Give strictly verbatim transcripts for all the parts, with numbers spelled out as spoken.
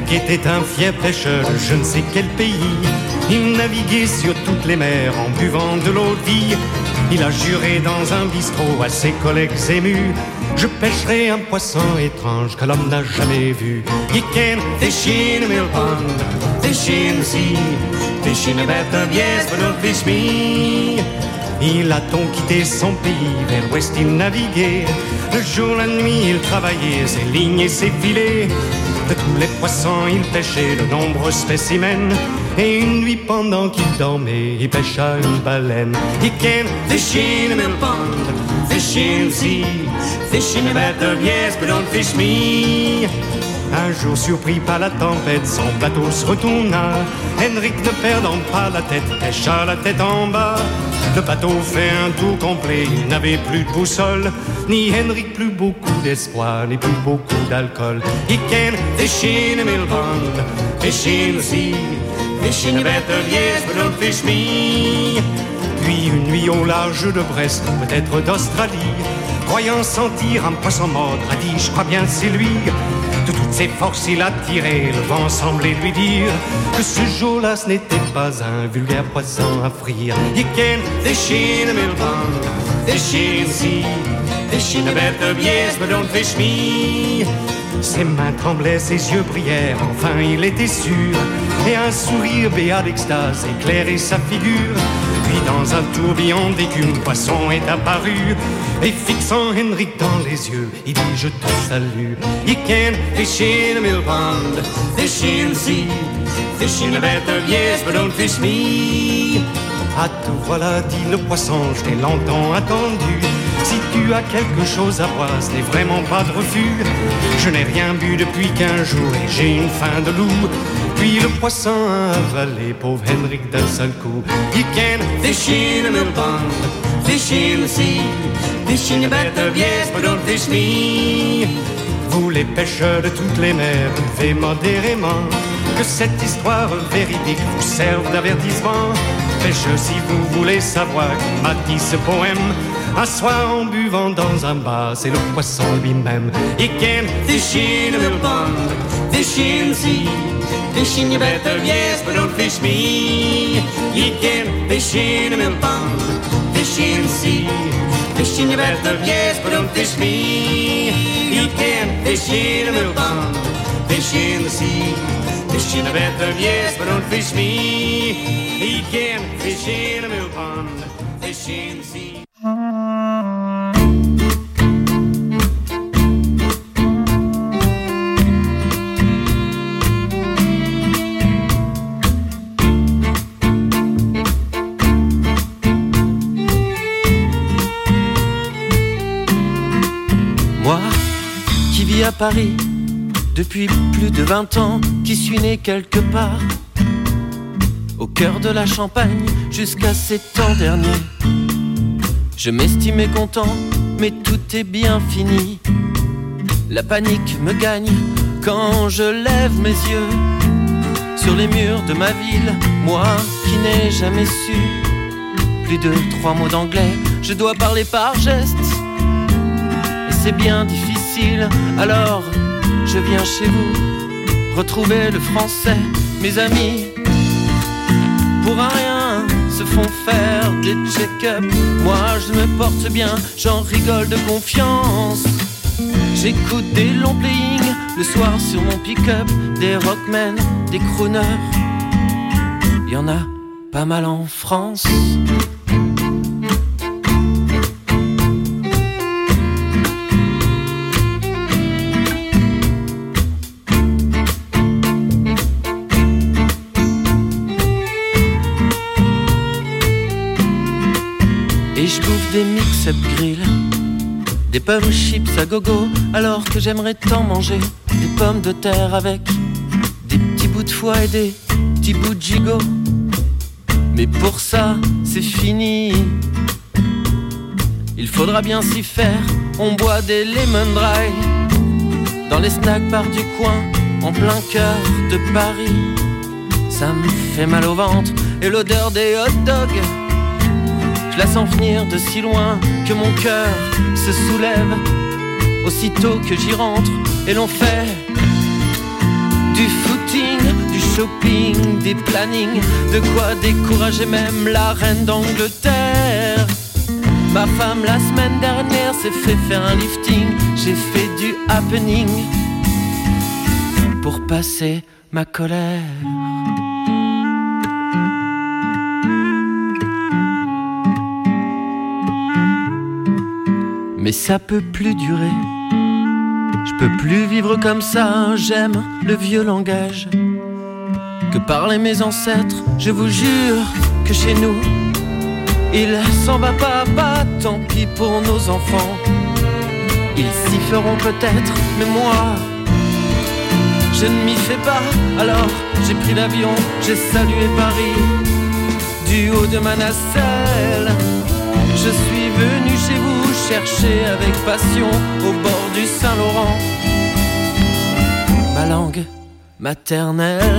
Henrik était un fier pêcheur de je ne sais quel pays. Il naviguait sur toutes les mers en buvant de l'eau de vie. Il a juré dans un bistrot à ses collègues émus: je pêcherai un poisson étrange que l'homme n'a jamais vu. You can fish in a mill pond, fish in the sea, fish in a bathtub, yes, but don't fish me. Il a donc quitté son pays, vers l'ouest il naviguait. Le jour, la nuit, il travaillait ses lignes et ses filets. De tous les poissons, il pêchait de nombreux spécimens. Et une nuit, pendant qu'il dormait, il pêcha une baleine. He can fish in a mill pond, fish in the sea, fish in a bathtub, yes, but don't fish me. Un jour, surpris par la tempête, son bateau se retourna. Henrik, ne perdant pas la tête, pêcha la tête en bas. Le bateau fait un tour complet, il n'avait plus de boussole. Ni Henrik, plus beaucoup d'espoir, ni plus beaucoup d'alcool. He can fish in a mill pond, fish in the sea, fish in a bathtub, yes, but don't fish me. Puis une nuit au large de Brest, peut-être d'Australie, croyant sentir un poisson mort, a dit: je crois bien c'est lui. De toutes ses forces il a tiré, le vent semblait lui dire que ce jour-là ce n'était pas un vulgaire poisson à frire. You can fish in a mill pond, fish in the sea, fish in a bathtub, yes, but don't fish me. Ses mains tremblaient, ses yeux brillèrent, enfin il était sûr. Et un sourire béat d'extase éclairait sa figure. Puis dans un tourbillon d'écume, poisson est apparu. Et fixant Henrik dans les yeux, il dit: je te salue. You can fish in a mill pond, fish in the sea, fish in a bathtub, yes, but don't fish me. Ah, te voilà, dit le poisson, je t'ai longtemps attendu. Si tu as quelque chose à boire, ce n'est vraiment pas de refus. Je n'ai rien bu depuis quinze jours et j'ai une faim de loup. Puis le poisson a avalé pauvre Henrik d'un seul coup. You can fish in a mill pond, fish in the sea, fish in a bathtub, yes, but don't fish me. Vous les pêcheurs de toutes les mers, buvez modérément. Que cette histoire véridique vous serve d'avertissement. Pêcheurs, si vous voulez savoir qui m'a dit ce poème, un soir en buvant dans un bar, c'est le poisson lui-même. He can fish in a mill pond, fish in the sea, fish in your bathtub, yes, but don't fish me. He can fish in a mill pond, fish in the sea, fish in your bathtub, yes, but don't fish me. He can fish in a mill pond, fish in the sea, fish in a bathtub, yes, but don't fish me. He can fish in a mill pond, fish in the sea. Moi, qui vis à Paris depuis plus de vingt ans, qui suis né quelque part au cœur de la Champagne jusqu'à ces temps derniers. Je m'estimais content, mais tout est bien fini. La panique me gagne quand je lève mes yeux sur les murs de ma ville. Moi qui n'ai jamais su plus de trois mots d'anglais, je dois parler par gestes et c'est bien difficile. Alors je viens chez vous retrouver le français. Mes amis pour un rien se font faire des check-up. Moi je me porte bien, j'en rigole de confiance. J'écoute des longs playing le soir sur mon pick-up, des rockmen, des crooners. Y en a pas mal en France. Et je bouffe des mix-up grill, des pommes chips à gogo, alors que j'aimerais tant manger des pommes de terre avec des petits bouts de foie et des petits bouts de gigot. Mais pour ça, c'est fini. Il faudra bien s'y faire. On boit des lemon dry dans les snack bars du coin, en plein cœur de Paris. Ça me fait mal au ventre et l'odeur des hot dogs, je la sens venir de si loin que mon cœur se soulève aussitôt que j'y rentre. Et l'on fait du foot shopping, des plannings, de quoi décourager même la reine d'Angleterre. Ma femme la semaine dernière s'est fait faire un lifting, j'ai fait du happening pour passer ma colère. Mais ça peut plus durer, je peux plus vivre comme ça, j'aime le vieux langage que parlaient mes ancêtres. Je vous jure que chez nous, il s'en va pas à pas, tant pis pour nos enfants. Ils s'y feront peut-être, mais moi, je ne m'y fais pas. Alors j'ai pris l'avion, j'ai salué Paris du haut de ma nacelle. Je suis venu chez vous chercher avec passion au bord du Saint-Laurent ma langue maternelle.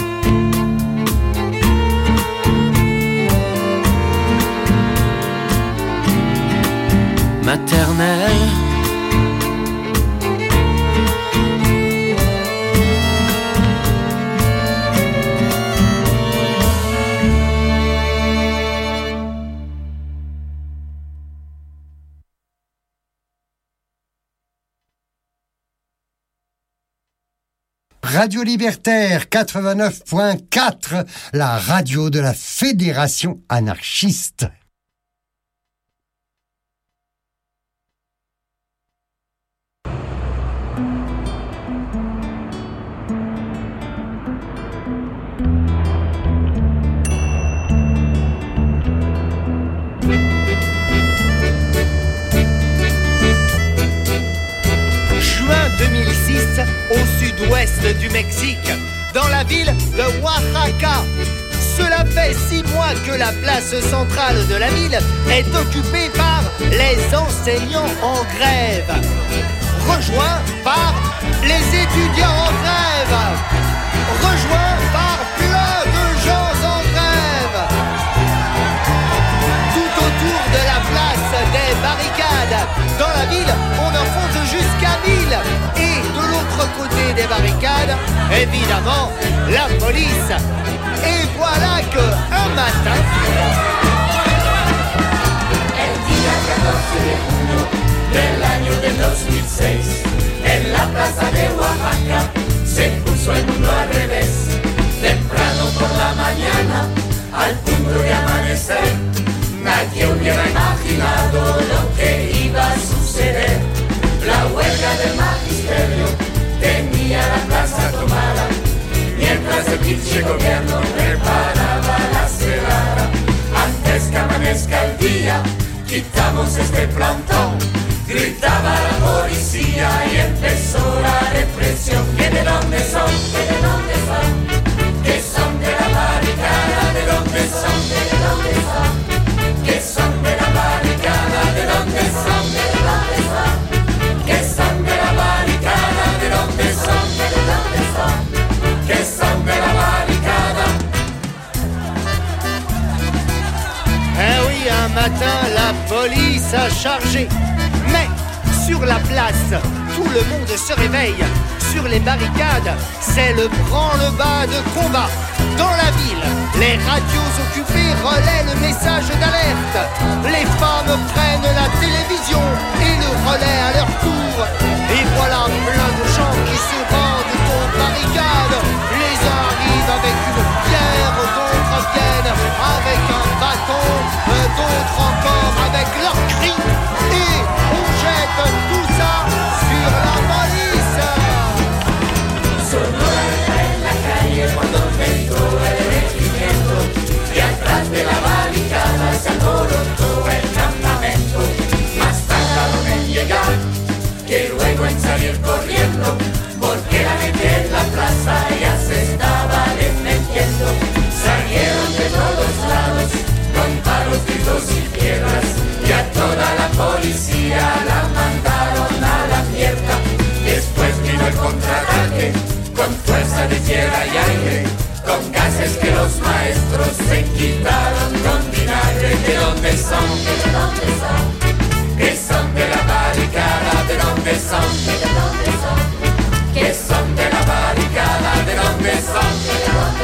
Maternelle. Radio Libertaire quatre-vingt-neuf point quatre, la radio de la Fédération anarchiste. deux mille six, au sud-ouest du Mexique, dans la ville de Oaxaca. Cela fait six mois que la place centrale de la ville est occupée par les enseignants en grève, rejoints par les étudiants en grève, rejoints par plein de gens en grève. Tout autour de la place des barricades, dans la ville, on en compte jusqu'à mille. Et de l'autre côté des barricades, évidemment, la police. Et voilà que un matin, el día catorce de junio del año del dos mil seis, en la plaza de Oaxaca se puso el mundo al revés. Temprano por la mañana, al punto de amanecer, nadie hubiera imaginado lo que iba a suceder. La huelga del magisterio tenía la plaza tomada, mientras el pinche gobierno preparaba la celada. Antes que amanezca el día, quitamos este plantón, gritaba la policía y empezó la represión. ¿Que de dónde son? ¿Que de dónde son? ¿Que son de la barricada? ¿De dónde son? ¿Que de dónde son? ¿Que son de la barricada? ¿De dónde son? ¿Que de dónde son? ¿Que son de la barricada? ¿De dónde son? ¿Que de dónde son? ¿Que son de la barricada? eh oui, un matin, la police a chargé. Mais sur la place, tout le monde se réveille. Sur les barricades, c'est le branle-bas de combat. Dans la ville, les radios occupées relaient le message d'alerte. Les femmes prennent la télévision et le relaient à leur tour. Et voilà plein de gens qui se rendent aux barricades. Les uns arrivent avec une pierre, d'autres viennent avec un bâton, d'autres encore avec leurs cris. Et on jette tout ça sur la police. Sonora en la calle cuando entró el regimiento y atrás de la barricada se alborotó el campamento. Más tardaron en llegar que luego en salir corriendo, porque la gente en la plaza ya se estaba defendiendo. Salieron de todos lados con palos, gritos y piedras y a toda la policía la mandaron a la mierda. Después vino el contraataque con fuerza de tierra y aire, con gases que los maestros se quitaron con vinagre. ¿De dónde son? ¿De dónde son? ¿Que son de la barricada? ¿De dónde son? ¿De dónde son? ¿Que son de la barricada? ¿De dónde son?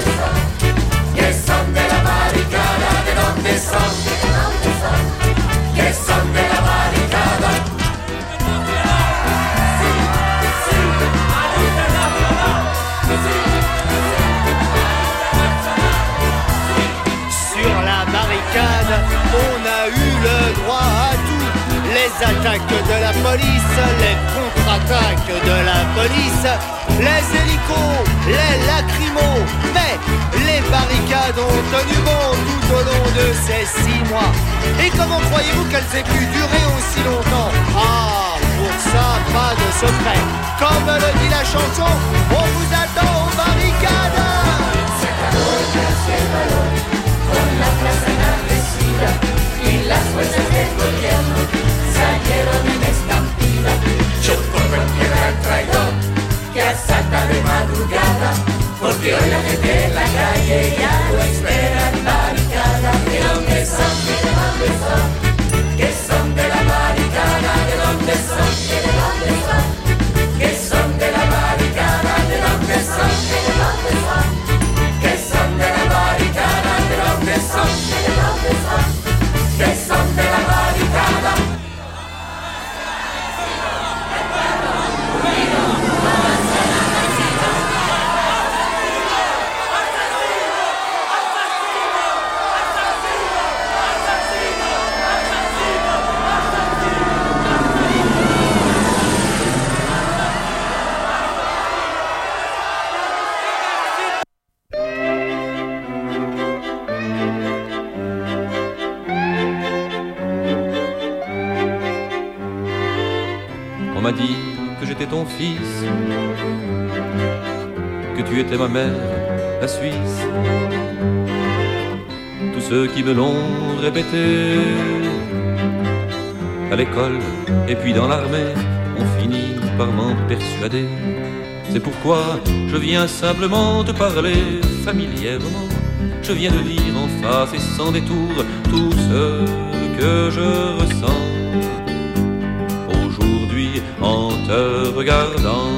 attaques de la police, les contre-attaques de la police, les hélicos, les lacrymos, mais les barricades ont tenu bon tout au long de ces six mois. Et comment croyez-vous qu'elles aient pu durer aussi longtemps? Ah, pour ça, pas de secret. Comme le dit la chanson, on vous attend aux barricades. Se acabó el casi el valor, con la plaza enardecida y las fuerzas del gobierno salieron en estampida. Yo pongo en tierra al traidor que asalta de madrugada, porque hoy la gente en la calle ya lo espera en barricada. ¿De dónde son? ¿De dónde son? ¿Qué son de la barricada? ¿De dónde son? ¿De dónde son? ¿Qué son de la barricada? ¿De dónde son? ¿De dónde son? ¿Qué son de la barricada? ¿De dónde son? ¿De dónde son? ¿Qué son de la barricada? On m'a dit que j'étais ton fils, que tu étais ma mère, la Suisse. Tous ceux qui me l'ont répété, à l'école et puis dans l'armée, ont fini par m'en persuader. C'est pourquoi je viens simplement te parler familièrement. Je viens de dire en face et sans détour tout ce que je ressens aujourd'hui en te regardant.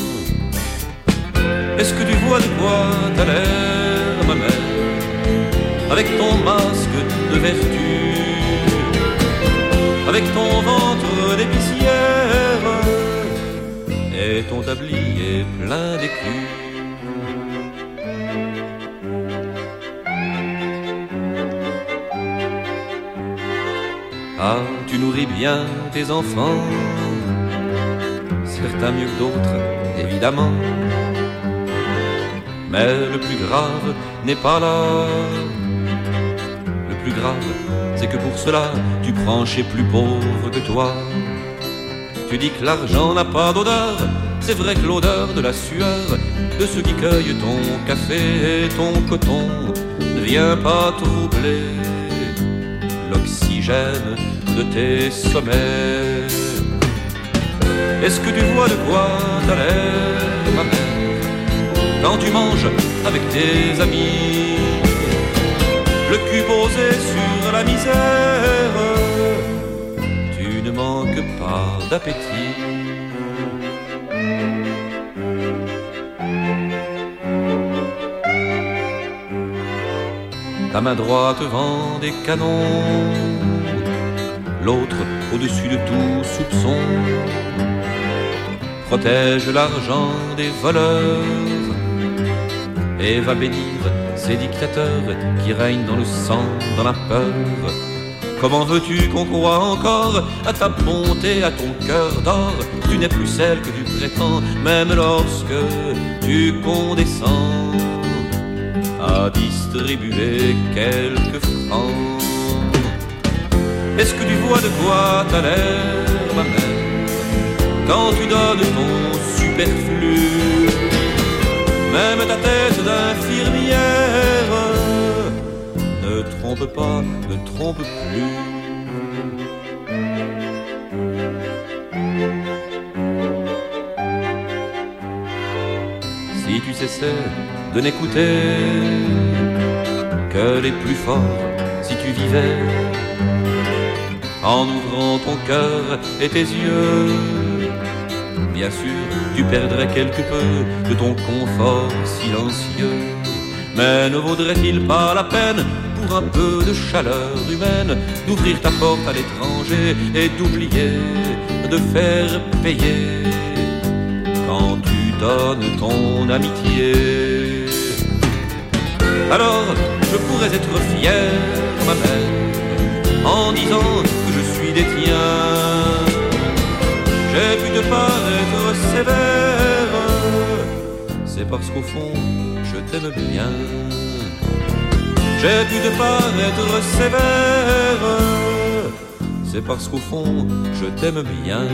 Est-ce que tu vois de quoi t'as l'air, ma mère, avec ton masque de vertu, avec ton ventre d'épicière et ton tablier plein d'écus? Ah, tu nourris bien tes enfants, certains mieux que d'autres, évidemment. Mais le plus grave n'est pas là. Le plus grave, c'est que pour cela, tu prends chez plus pauvre que toi. Tu dis que l'argent n'a pas d'odeur, c'est vrai que l'odeur de la sueur de ceux qui cueillent ton café et ton coton ne vient pas troubler l'oxygène de tes sommets. Est-ce que tu vois de quoi t'as l'air, ma mère, quand tu manges avec tes amis, le cul posé sur la misère, tu ne manques pas d'appétit? Ta main droite vend des canons, l'autre au-dessus de tout soupçon protège l'argent des voleurs et va bénir ces dictateurs qui règnent dans le sang, dans la peur. Comment veux-tu qu'on croie encore à ta bonté, à ton cœur d'or? Tu n'es plus celle que tu prétends, même lorsque tu condescends à distribuer quelques francs. Est-ce que tu vois de quoi t'as l'air, ma mère, quand tu donnes ton superflu, même ta tête d'infirmière ne trompe pas, ne trompe plus. Si tu cessais de n'écouter que les plus forts, si tu vivais en ouvrant ton cœur et tes yeux, bien sûr, tu perdrais quelque peu de ton confort silencieux. Mais ne vaudrait-il pas la peine, pour un peu de chaleur humaine, d'ouvrir ta porte à l'étranger et d'oublier de faire payer quand tu donnes ton amitié? Alors, je pourrais être fier, ma mère, en disant que je suis vie des tiens. J'ai pu te paraître sévère, c'est parce qu'au fond je t'aime bien. J'ai pu te paraître sévère, c'est parce qu'au fond je t'aime bien.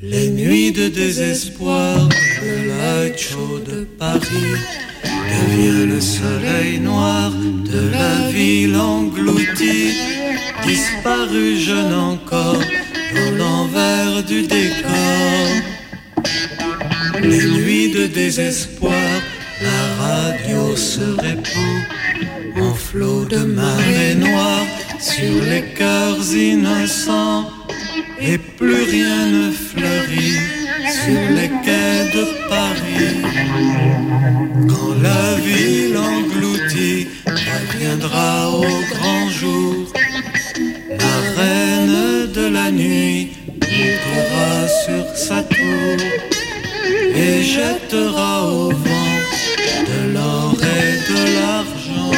Les nuits de désespoir, le light show de Paris devient le soleil noir de la ville engloutie, disparu jeune encore dans l'envers du décor. Les nuits de désespoir, la radio se répand en flot de marée noire sur les cœurs innocents. Et plus rien ne fleurit sur les quais de Paris. Quand la ville engloutie reviendra au grand jour, la reine de la nuit montera sur sa tour et jettera au vent de l'or et de l'argent.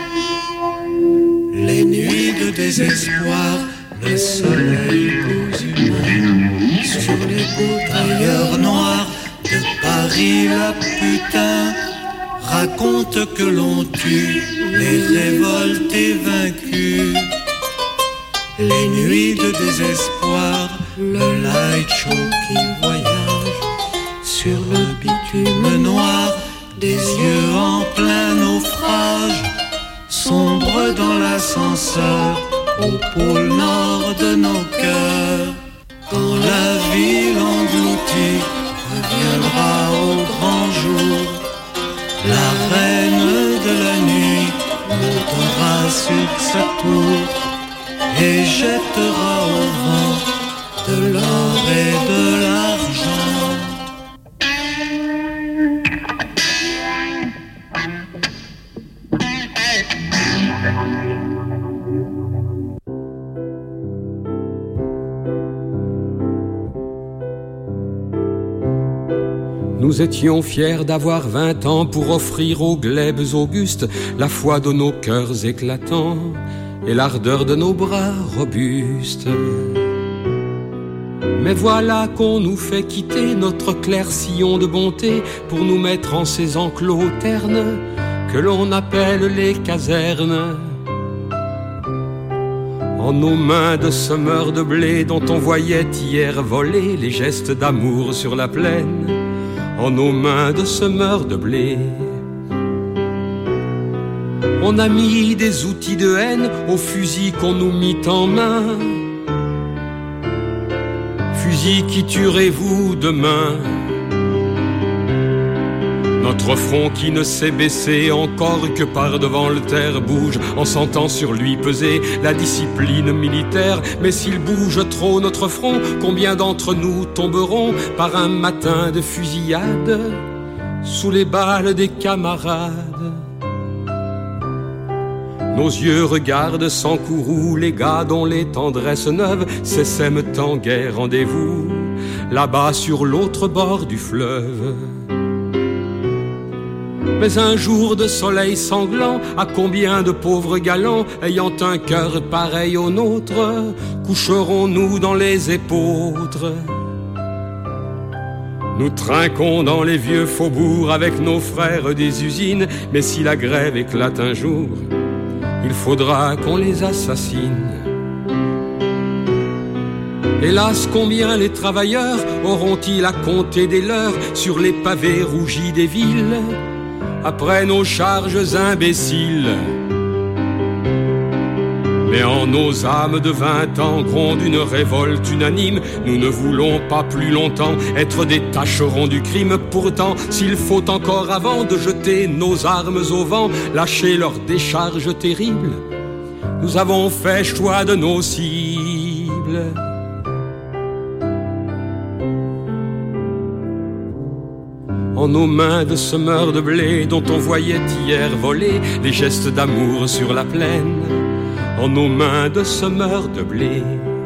Les nuits de désespoir, le soleil aux humains sur les beaux tailleurs noirs de Paris. La putain raconte que l'on tue les révoltés vaincus. Les nuits de désespoir, le light show qui voyage sur le bitume noir, des yeux en plein naufrage, sombre dans l'ascenseur au pôle nord de nos cœurs. Quand la ville engloutie reviendra au grand jour, la reine de la nuit montera sur sa tour et jettera au vent de l'or et de l'argent. Nous étions fiers d'avoir vingt ans pour offrir aux glèbes augustes la foi de nos cœurs éclatants et l'ardeur de nos bras robustes. Mais voilà qu'on nous fait quitter notre clair sillon de bonté pour nous mettre en ces enclos ternes que l'on appelle les casernes. En nos mains de semeurs de blé dont on voyait hier voler les gestes d'amour sur la plaine, en nos mains de semeurs de blé. On a mis des outils de haine aux fusils qu'on nous mit en main, fusils qui tuerez-vous demain. Notre front qui ne s'est baissé encore que par devant le terre bouge en sentant sur lui peser la discipline militaire. Mais s'il bouge trop notre front, combien d'entre nous tomberont par un matin de fusillade sous les balles des camarades? Nos yeux regardent sans courroux les gars dont les tendresses neuves s'essaiment en guerre. Rendez-vous là-bas sur l'autre bord du fleuve. Mais un jour de soleil sanglant, à combien de pauvres galants, ayant un cœur pareil au nôtre, coucherons-nous dans les épeautres? Nous trinquons dans les vieux faubourgs avec nos frères des usines, mais si la grève éclate un jour, il faudra qu'on les assassine. Hélas, combien les travailleurs auront-ils à compter des leurs sur les pavés rougis des villes après nos charges imbéciles? Mais en nos âmes de vingt ans gronde une révolte unanime. Nous ne voulons pas plus longtemps être des tâcherons du crime. Pourtant, s'il faut encore avant de jeter nos armes au vent, lâcher leurs décharges terribles, nous avons fait choix de nos cibles. En nos mains de semeurs de blé dont on voyait hier voler les gestes d'amour sur la plaine, en nos mains de semeurs de blé.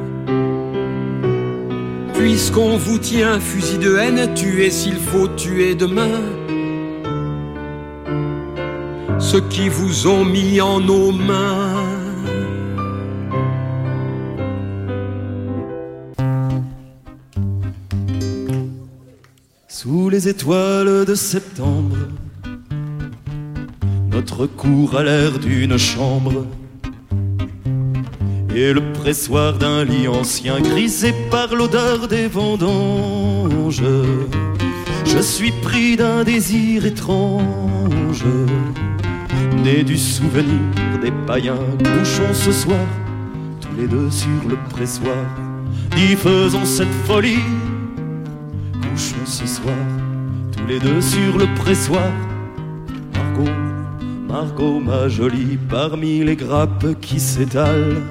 Puisqu'on vous tient fusil de haine, tuez s'il faut tuer demain ceux qui vous ont mis en nos mains. Sous les étoiles de septembre, notre cour a l'air d'une chambre. et le pressoir d'un lit ancien grisé par l'odeur des vendanges. Je suis pris d'un désir étrange, né du souvenir des païens. Couchons ce soir, tous les deux sur le pressoir. Dis faisons cette folie. Couchons ce soir, tous les deux sur le pressoir. Margot, Margot ma jolie, parmi les grappes qui s'étalent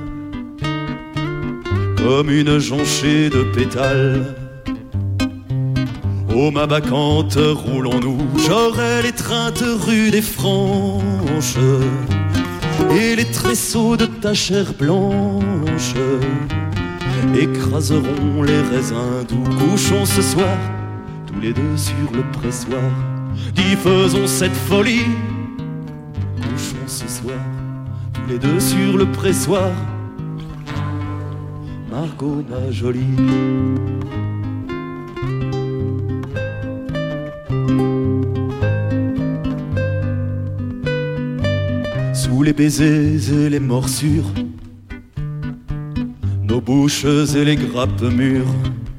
comme une jonchée de pétales. Oh ma bacchante, roulons-nous, j'aurai l'étreinte rude et franche et les tresseaux de ta chair blanche écraseront les raisins doux. Couchons ce soir, tous les deux sur le pressoir. Dis faisons cette folie. Couchons ce soir, tous les deux sur le pressoir. Margot ma jolie. Sous les baisers et les morsures, nos bouches et les grappes mûres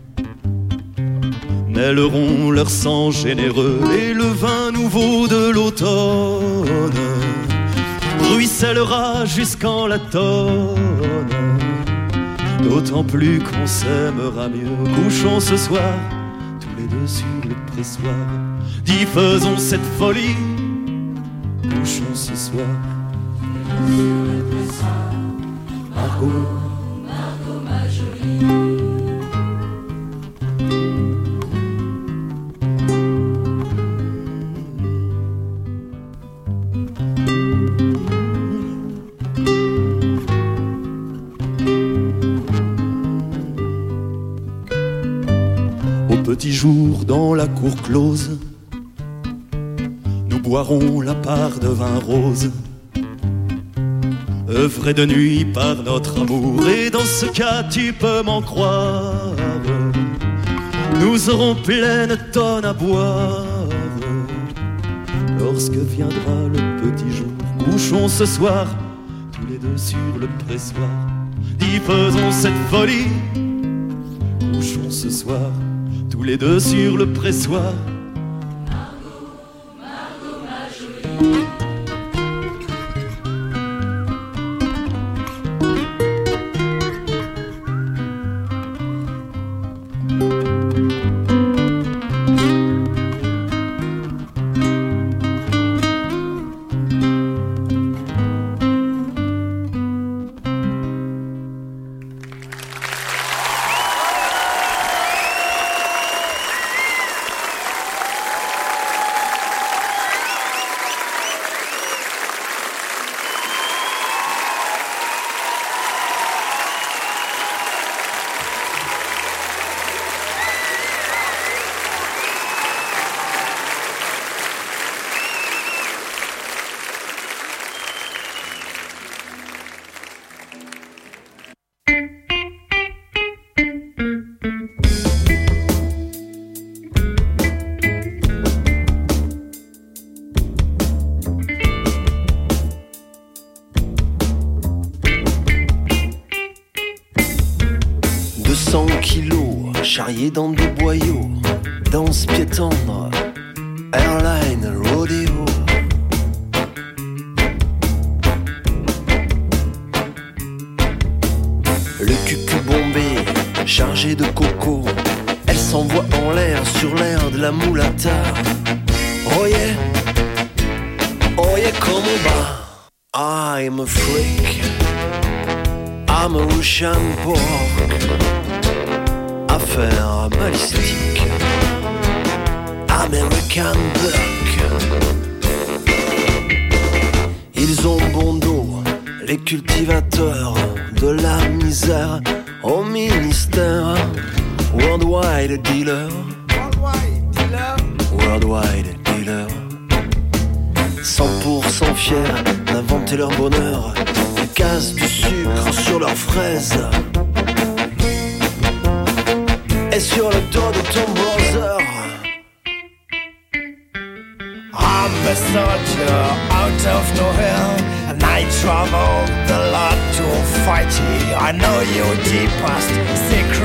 mêleront leur sang généreux et le vin nouveau de l'automne ruissellera jusqu'en l'automne. D'autant plus qu'on s'aimera mieux. Couchons ce soir, tous les deux sur le pressoir. Dis faisons cette folie. Couchons ce soir sur le pressoir. Margot, Margot ma jolie. Petit jour dans la cour close, nous boirons la part de vin rose, œuvré de nuit par notre amour. Et dans ce cas tu peux m'en croire, nous aurons pleine tonne à boire lorsque viendra le petit jour. Couchons ce soir, tous les deux sur le pressoir. Dis faisons cette folie. Couchons ce soir, tous les deux sur le pressoir. Margot, Margot ma jolie. Charrié dans des boyaux, danse pied tendre, airline rodeo. Le cucu bombé, chargé de coco, elle s'envoie en l'air sur l'air de la mulata. Oh yeah, oh yeah comme on bat. I'm a freak, I'm a Russian pork. Affaire balistique, American Buck. Ils ont bon dos, les cultivateurs de la misère au ministère. Worldwide dealer, worldwide dealer, worldwide dealer. cent pour cent fiers d'inventer leur bonheur, ils cassent du sucre sur leurs fraises. Et sur le dos de ton brother, I'm a soldier out of nowhere, and I traveled a lot to fight here.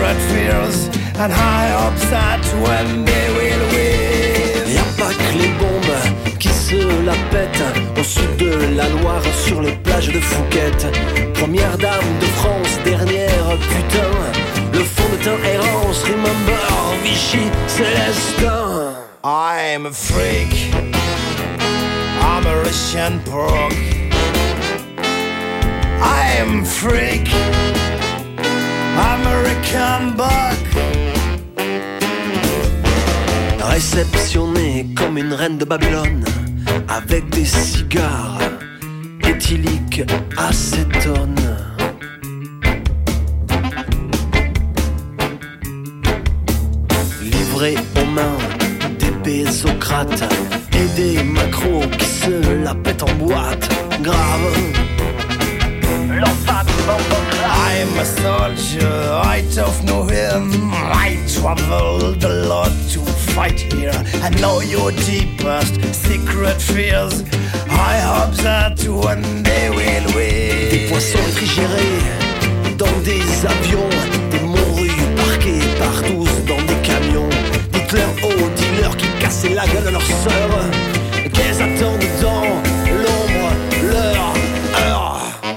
secret fears and high hopes that one day we'll win. Y'a pas que les bombes qui se la pètent au sud de la Loire, sur les plages de Phuket. Première dame de France, dernière putain, le fond de teint errance, remember Vichy Célestin. I'm a freak, I'm a Russian pork. I'm a freak, American buck. Réceptionnée comme une reine de Babylone, avec des cigares éthyliques acétone. Livré aux mains des bésocrates et des macros qui se la pètent en boîte. Grave. I'm a soldier, I don't know him. I traveled a lot to fight here. I know your deepest secret fears. I hope that one day we'll win. Des poissons réfrigérés dans des avions, des morues parquées partout dans des camions. Dites-leur aux dealers qui cassaient la gueule à leurs sœurs qu'elles attendent dans l'ombre leur heure.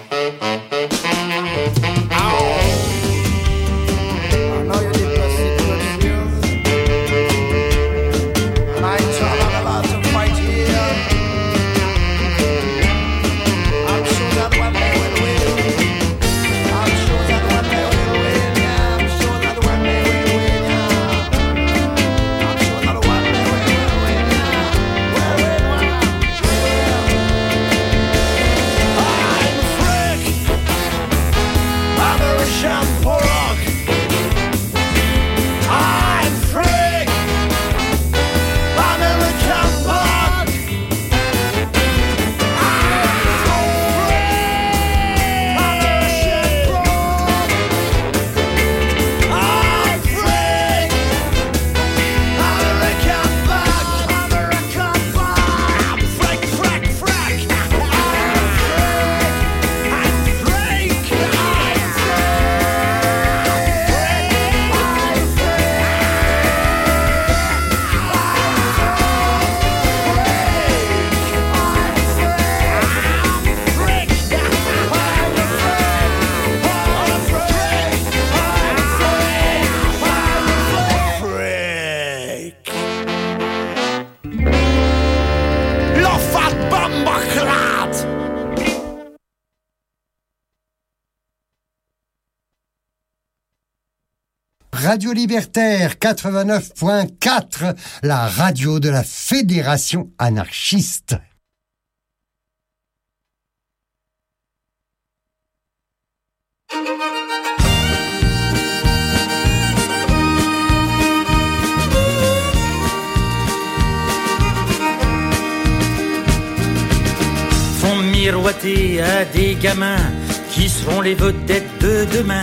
Radio Libertaire quatre-vingt-neuf point quatre, la radio de la Fédération anarchiste. Font miroiter à des gamins qui seront les vedettes de demain.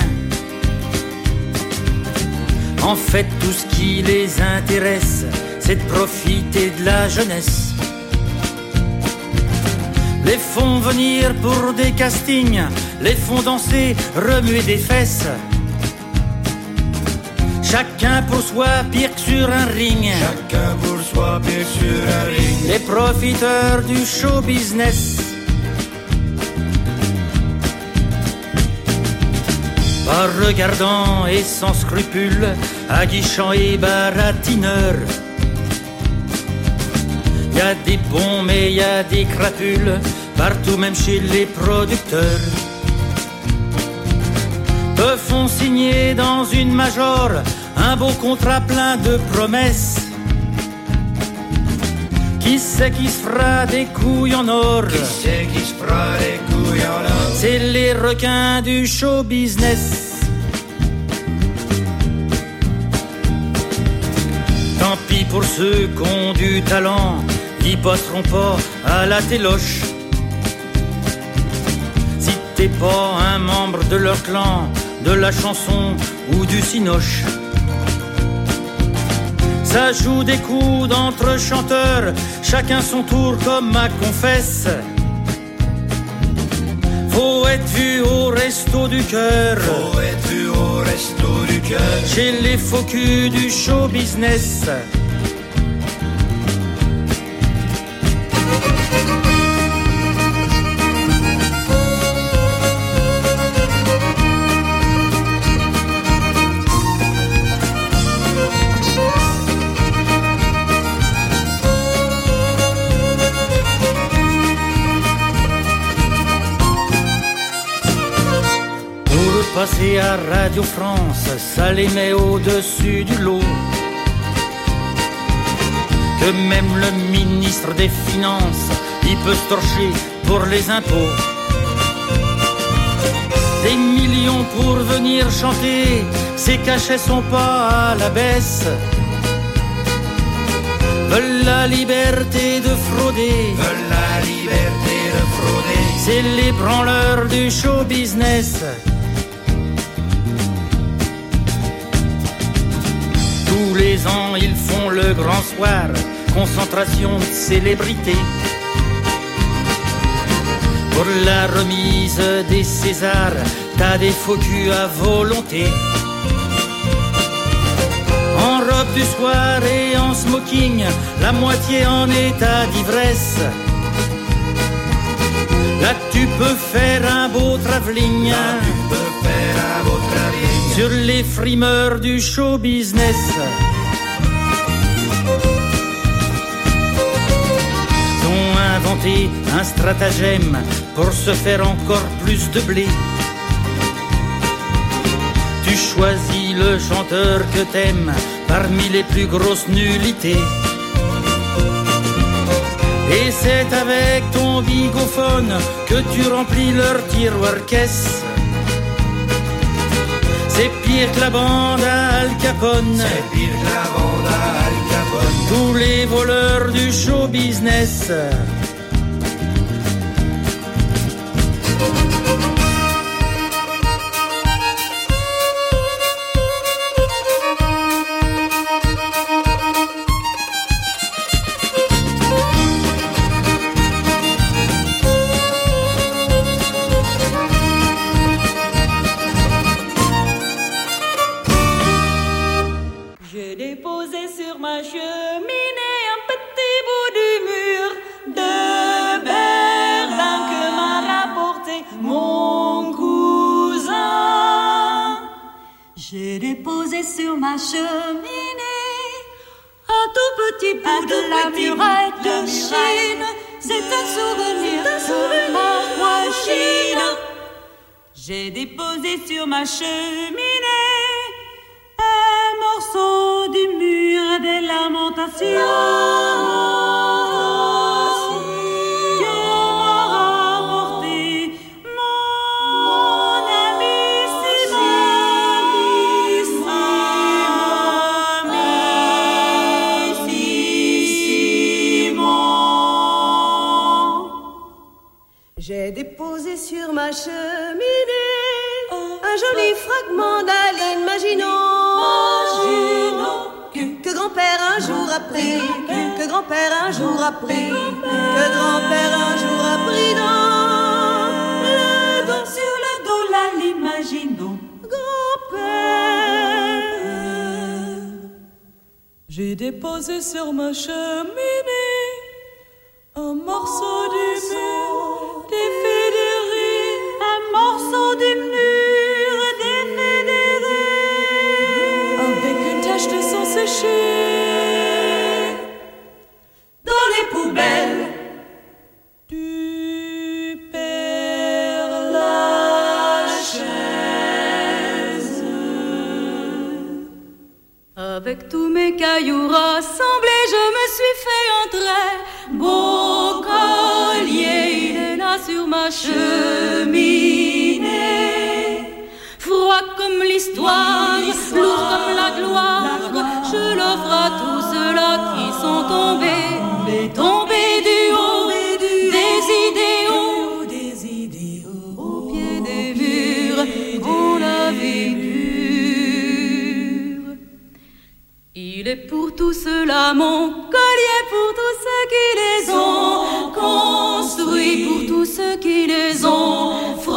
En fait, tout ce qui les intéresse, c'est de profiter de la jeunesse. Les font venir pour des castings, les font danser, remuer des fesses. Chacun pour soi, pire que sur un ring. Chacun pour soi, pire que sur un ring. Les profiteurs du show business. Pas regardant et sans scrupule, aguichant et baratineur. Y a des bons mais y a des crapules, partout même chez les producteurs. Te font signer dans une major un beau contrat plein de promesses. Qui c'est qui se fera des couilles en or? Qui c'est qui se fera des couilles en or? C'est les requins du show business. Tant pis pour ceux qui ont du talent, ils passeront pas à la téloche. Si t'es pas un membre de leur clan, de la chanson ou du cinoche. Ça joue des coups d'entre chanteurs, chacun son tour comme ma confesse. Faut être vu au resto du cœur. Faut être vu au resto du cœur. Chez les faux culs du show business. Passer à Radio France, ça les met au-dessus du lot. Que même le ministre des Finances, il peut se torcher pour les impôts. Des millions pour venir chanter, ces cachets sont pas à la baisse. Veulent la liberté de frauder, Veulent la liberté de frauder. c'est les branleurs du show business. Tous les ans, ils font le grand soir, concentration de célébrités. Pour la remise des Césars, t'as des faux culs à volonté. En robe du soir et en smoking, la moitié en état d'ivresse. Là tu peux faire un beau travelling. Là tu peux faire un beau travelling. Sur les frimeurs du show business. Ils ont inventé un stratagème pour se faire encore plus de blé. Tu choisis le chanteur que t'aimes parmi les plus grosses nullités. Et c'est avec ton bigophone que tu remplis leur tiroir caisse. C'est pire que la bande à Al Capone. C'est pire que la bande à Al Capone. Tous les voleurs du show business. J'ai déposé sur ma cheminée un tout petit bout de la muraille de Chine. C'est un souvenir de ma Chine. J'ai déposé sur ma cheminée un morceau du mur des lamentations. J'ai déposé sur ma cheminée un joli fragment d'Aline Maginot, que, que grand-père un jour a pris, que grand-père un jour a pris, que grand-père un jour a pris dans le dos, sur le dos l'Aline Maginot, grand-père. J'ai déposé sur ma cheminée un morceau du mur des fédérés, un morceau du mur des fédérés, avec une tache de sang séché dans les poubelles du Père Lachaise. Avec tous mes cailloux rassemblés, je me suis fait un très beau collier. Il est là sur ma cheminée, froid comme l'histoire, lourd comme la gloire. Je l'offre à tous ceux-là qui sont tombés, tombés du haut des idéaux, des idéaux, au pied des murs qu'on a vécus. Il est pour tous ceux-là mon collier, pour tous ceux qui les ont construits, pour tous ceux qui les ont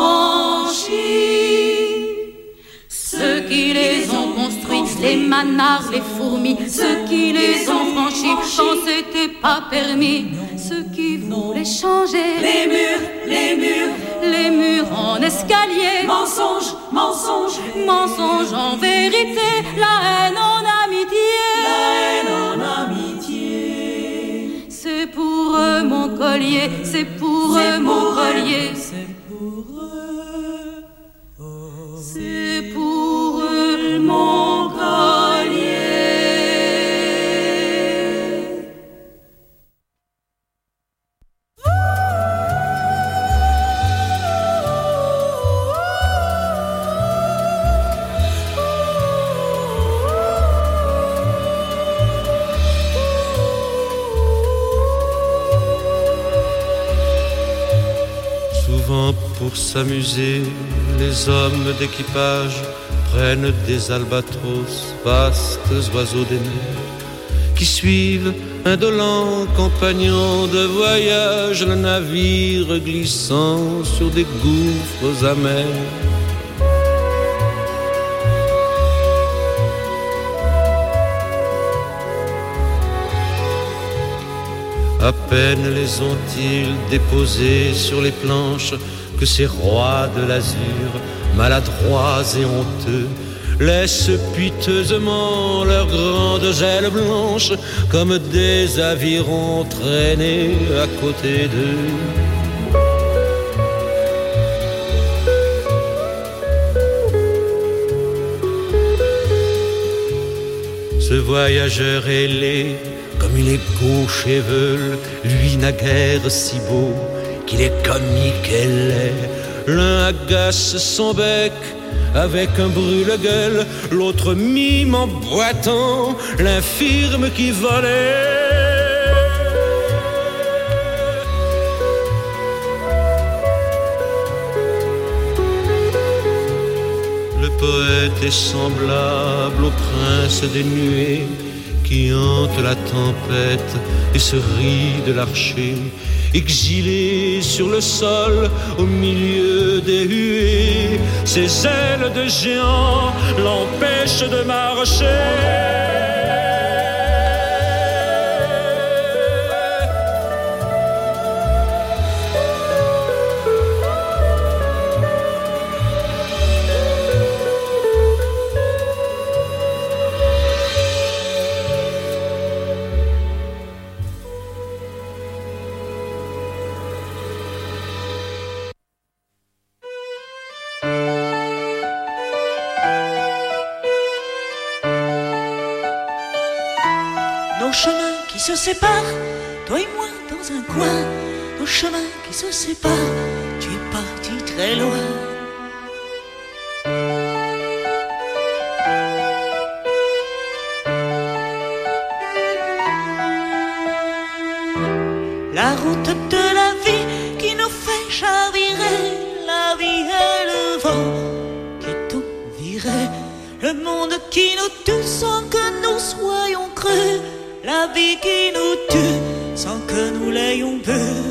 affranchis. Ceux qui les ont construits, les manards, les fourmis, ceux qui les ont franchis quand c'était pas permis, ceux qui voulaient changer les murs, les murs, les murs en escalier, mensonge, mensonge, mensonge en vérité, la haine en amitié, la haine en amitié. C'est pour eux mon collier, c'est pour eux mon collier, c'est pour eux, c'est pour eux mon collier. Souvent pour s'amuser, les hommes d'équipage prennent des albatros, vastes oiseaux des mers, qui suivent indolents compagnons de voyage, le navire glissant sur des gouffres amers. À peine les ont-ils déposés sur les planches que ces rois de l'azur, maladroits et honteux, laissent piteusement leurs grandes ailes blanches comme des avirons traînés à côté d'eux. Ce voyageur ailé, comme il est gauche et veule, lui naguère si beau qu'il est comique et laid. L'un agace son bec avec un brûle-gueule, l'autre mime en boitant l'infirme qui volait. Le poète est semblable au prince des nuées qui hante la tempête et se rit de l'archer, exilé sur le sol au milieu des huées. Ses ailes de géant l'empêchent de marcher. Nos chemins qui se séparent, toi et moi dans un coin. Nos chemins qui se séparent, tu es parti très loin. La route de la vie qui nous fait chavirer, la vie et le vent qui tout virait, le monde qui nous tue sans que nous soyons creux, la vie qui nous tue sans que nous l'ayons peur.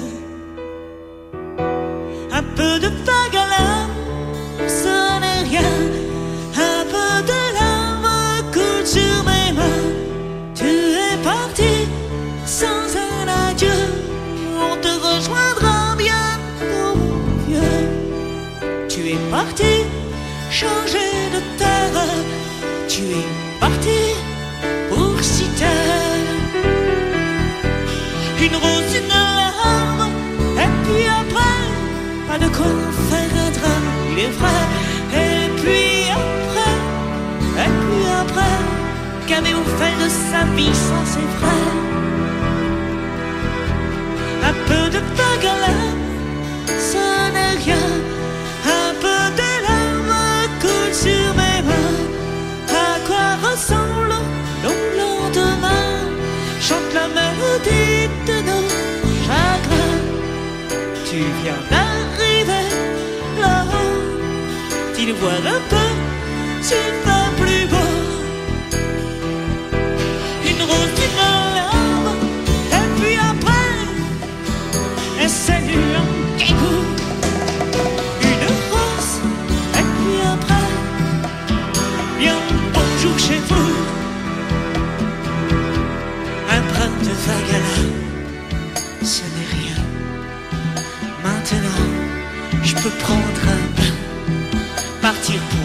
Un peu de vague à l'âme, ça n'est rien. Un peu de larmes coule sur mes mains. Tu es parti sans un adieu. On te rejoindra bientôt, mon vieux. Tu es parti changer de terre. Tu es parti pour si terre. Une rose, une larme, et puis après, pas de quoi faire un drame, il est vrai. Et puis après, et puis après, qu'avez-vous fait de sa vie sans ses frères? Un peu de vague à l'âme, ça n'est rien. Un peu de larmes coule sur mes mains. À quoi ressemble nos lendemains? Chante la mélodie de nos chagrins. Tu viens d'arriver là-haut, dis-le voir un peu, s'il fait plus beau. Une rose, une larme, et puis après, et c'est nu en caillou. Une rose,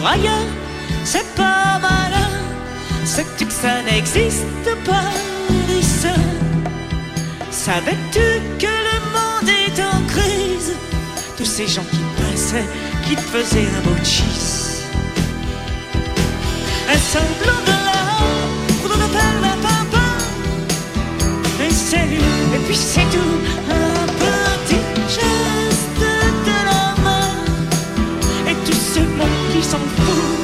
vivre ailleurs, c'est pas malin. Sais-tu que ça n'existe pas, Lisa? Savais-tu que le monde est en crise? Tous ces gens qui passaient, qui te faisaient un beau cheese. Un semblant de l'amour, on en appelle un papa. Un salut, et puis c'est tout. Un petit geste de la main. Et tout ce monde qui s'en fout.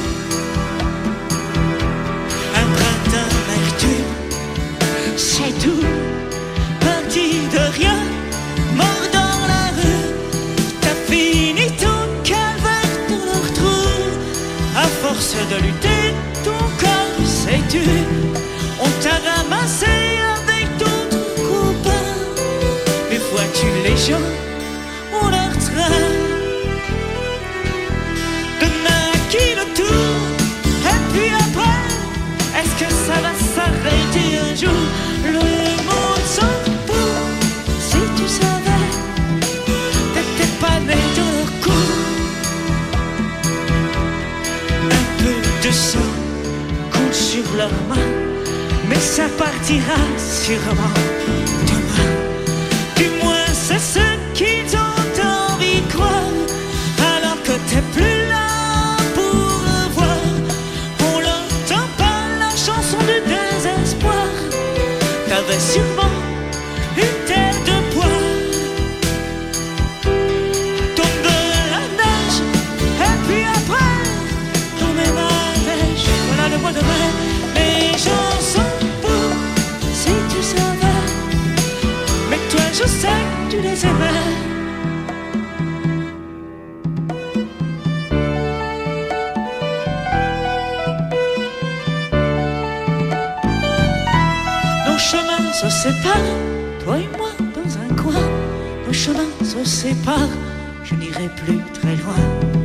Un brin d'amertume, c'est tout. Parti de rien, mort dans la rue. T'as fini ton calvaire dans leur trou. À force de lutter, ton corps s'est tué. On t'a ramassé avec d'autres copains. Mais vois-tu les gens, on leur traîne. Demain qui le tour, et puis après, est-ce que ça va s'arrêter un jour? Le monde s'en fout, si tu savais, t'étais pas né dans leur cou. Un peu de sang coule sur leurs mains, mais ça partira sûrement demain. Du moins c'est ce qu'ils ont envie de croire, alors que t'es plus là pour le voir. On l'entend pas la chanson du désespoir. T'avais sûrement une terre de poids. Tombe de la neige, et puis après tombe ma neige. Voilà le mois de mai. Les gens s'en foutent, si tu savais. Mais toi je sais que tu les aimais. Nos chemins se séparent, toi et moi dans un coin. Nos chemins se séparent, je n'irai plus très loin.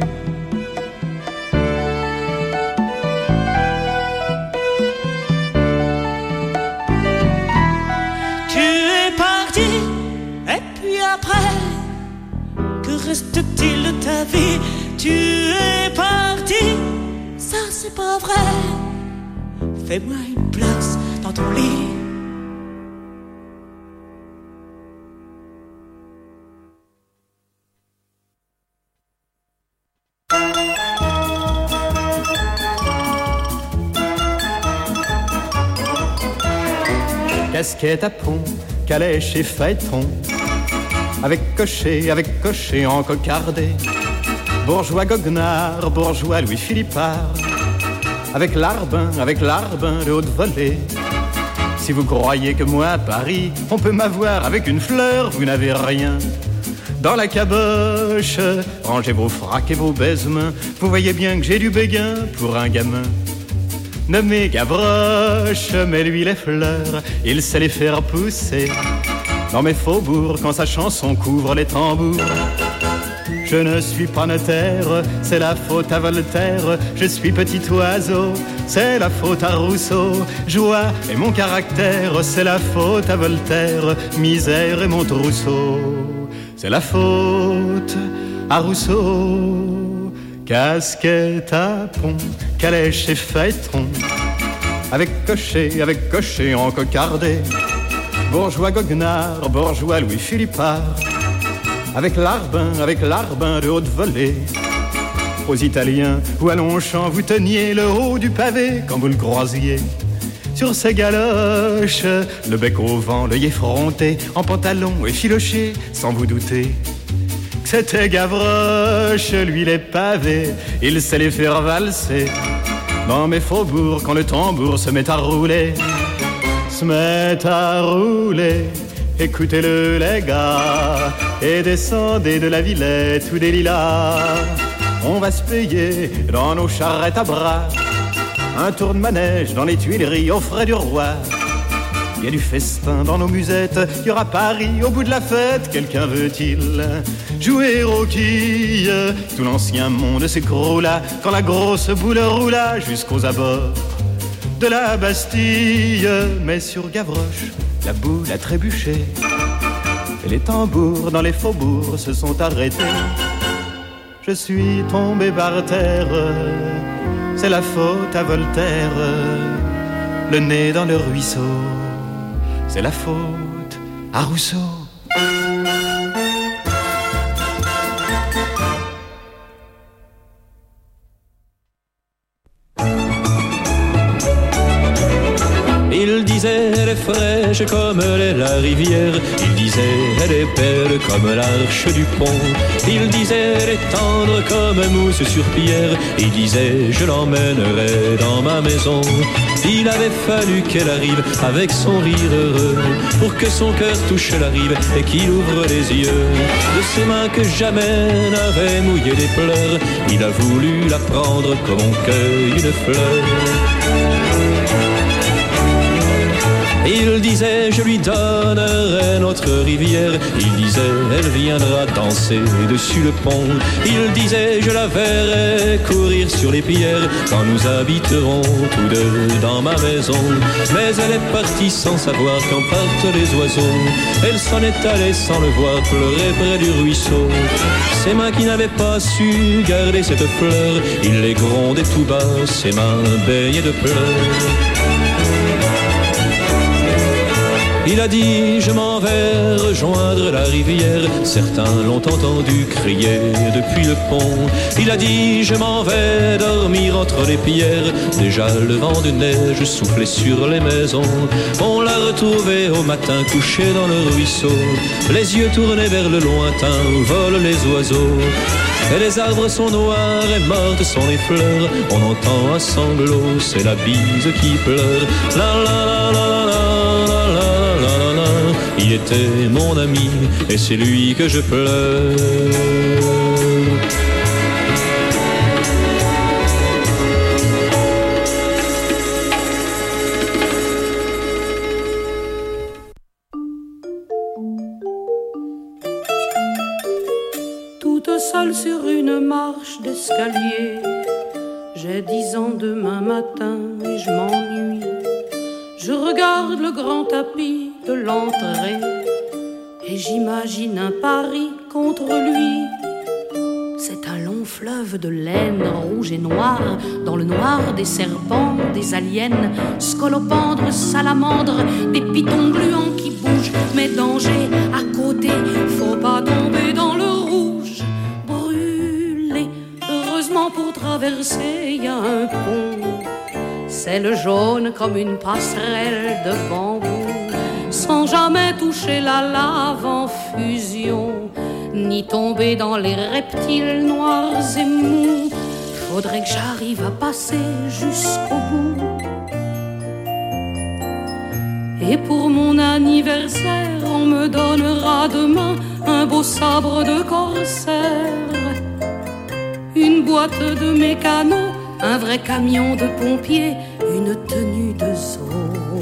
Tu es parti, et puis après, que reste-t-il de ta vie? Tu es parti, ça c'est pas vrai. Fais-moi une place dans ton lit. Casquette à pont, calèche et phaéton, avec cocher, avec cocher en cocardé, bourgeois goguenard, bourgeois Louis-Philippard, avec l'arbin, avec l'arbin de haute volée. Si vous croyez que moi à Paris, on peut m'avoir avec une fleur, vous n'avez rien. Dans la caboche, rangez vos fracs et vos baise-mains, vous voyez bien que j'ai du béguin pour un gamin. Nommé Gavroche, mais lui les fleurs, il sait les faire pousser. Dans mes faubourgs, quand sa chanson couvre les tambours. Je ne suis pas notaire, c'est la faute à Voltaire. Je suis petit oiseau, c'est la faute à Rousseau. Joie et mon caractère, c'est la faute à Voltaire. Misère et mon trousseau, c'est la faute à Rousseau. Casquette à pont, calèche et phaéton, avec cocher, avec cocher en cocardé, bourgeois goguenard, bourgeois Louis-Philippard, avec l'arbin, avec l'arbin de haute volée. Aux Italiens ou à Longchamp, vous teniez le haut du pavé quand vous le croisiez. Sur ses galoches, le bec au vent, l'œil effronté, en pantalon effiloché, sans vous douter c'était Gavroche, lui les pavés, il sait les faire valser. Dans mes faubourgs, quand le tambour se met à rouler, se met à rouler, écoutez-le les gars, et descendez de la Villette ou des Lilas. On va se payer dans nos charrettes à bras, un tour de manège dans les Tuileries aux frais du roi. Il y a du festin dans nos musettes, il y aura Paris au bout de la fête. Quelqu'un veut-il jouer aux quilles? Tout l'ancien monde s'écroula quand la grosse boule roula jusqu'aux abords de la Bastille. Mais sur Gavroche, la boule a trébuché et les tambours dans les faubourgs se sont arrêtés. je suis tombé par terre. C'est la faute à Voltaire, le nez dans le ruisseau. C'est la faute à Rousseau. Il disait elle est fraîche comme l'est la rivière. Il disait elle est belle comme l'arche du pont. Il disait elle est tendre comme mousse sur pierre. Il disait je l'emmènerai dans ma maison. Il avait fallu qu'elle arrive avec son rire heureux pour que son cœur touche la rive et qu'il ouvre les yeux. De ses mains que jamais n'avaient mouillé des pleurs, il a voulu la prendre comme on cueille une fleur. Il disait je lui donnerai notre rivière. Il disait elle viendra danser dessus le pont. Il disait je la verrai courir sur les pierres quand nous habiterons tous deux dans ma maison. Mais elle est partie sans savoir quand partent les oiseaux. Elle s'en est allée sans le voir pleurer près du ruisseau. Ses mains qui n'avaient pas su garder cette fleur, il les grondait tout bas, ses mains baignées de pleurs. Il a dit je m'en vais rejoindre la rivière. Certains l'ont entendu crier depuis le pont. Il a dit je m'en vais dormir entre les pierres. Déjà le vent de neige soufflait sur les maisons. On l'a retrouvé au matin couché dans le ruisseau. Les yeux tournés vers le lointain où volent les oiseaux. Et les arbres sont noirs et mortes sont les fleurs. On entend un sanglot, c'est la bise qui pleure. La la la la la la la. Il était mon ami et c'est lui que je pleure. Toute seule sur une marche d'escalier, j'ai dix ans demain matin et je m'ennuie. Je regarde le grand tapis de l'entrée et j'imagine un pari contre lui. C'est un long fleuve de laine rouge et noire, dans le noir des serpents, des aliens, scolopendres, salamandres, des pitons gluants qui bougent. Mais danger à côté, faut pas tomber dans le rouge. Brûler, heureusement pour traverser, y a un pont. C'est le jaune comme une passerelle de bambou, sans jamais toucher la lave en fusion, ni tomber dans les reptiles noirs et mous. Faudrait que j'arrive à passer jusqu'au bout. Et pour mon anniversaire, on me donnera demain un beau sabre de corsaire, une boîte de mécano, un vrai camion de pompier, une tenue de zoo.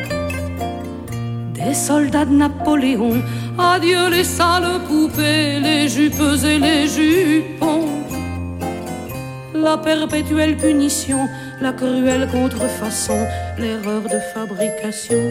Des soldats de Napoléon, adieu les sales poupées, les jupes et les jupons. La perpétuelle punition, la cruelle contrefaçon, l'erreur de fabrication.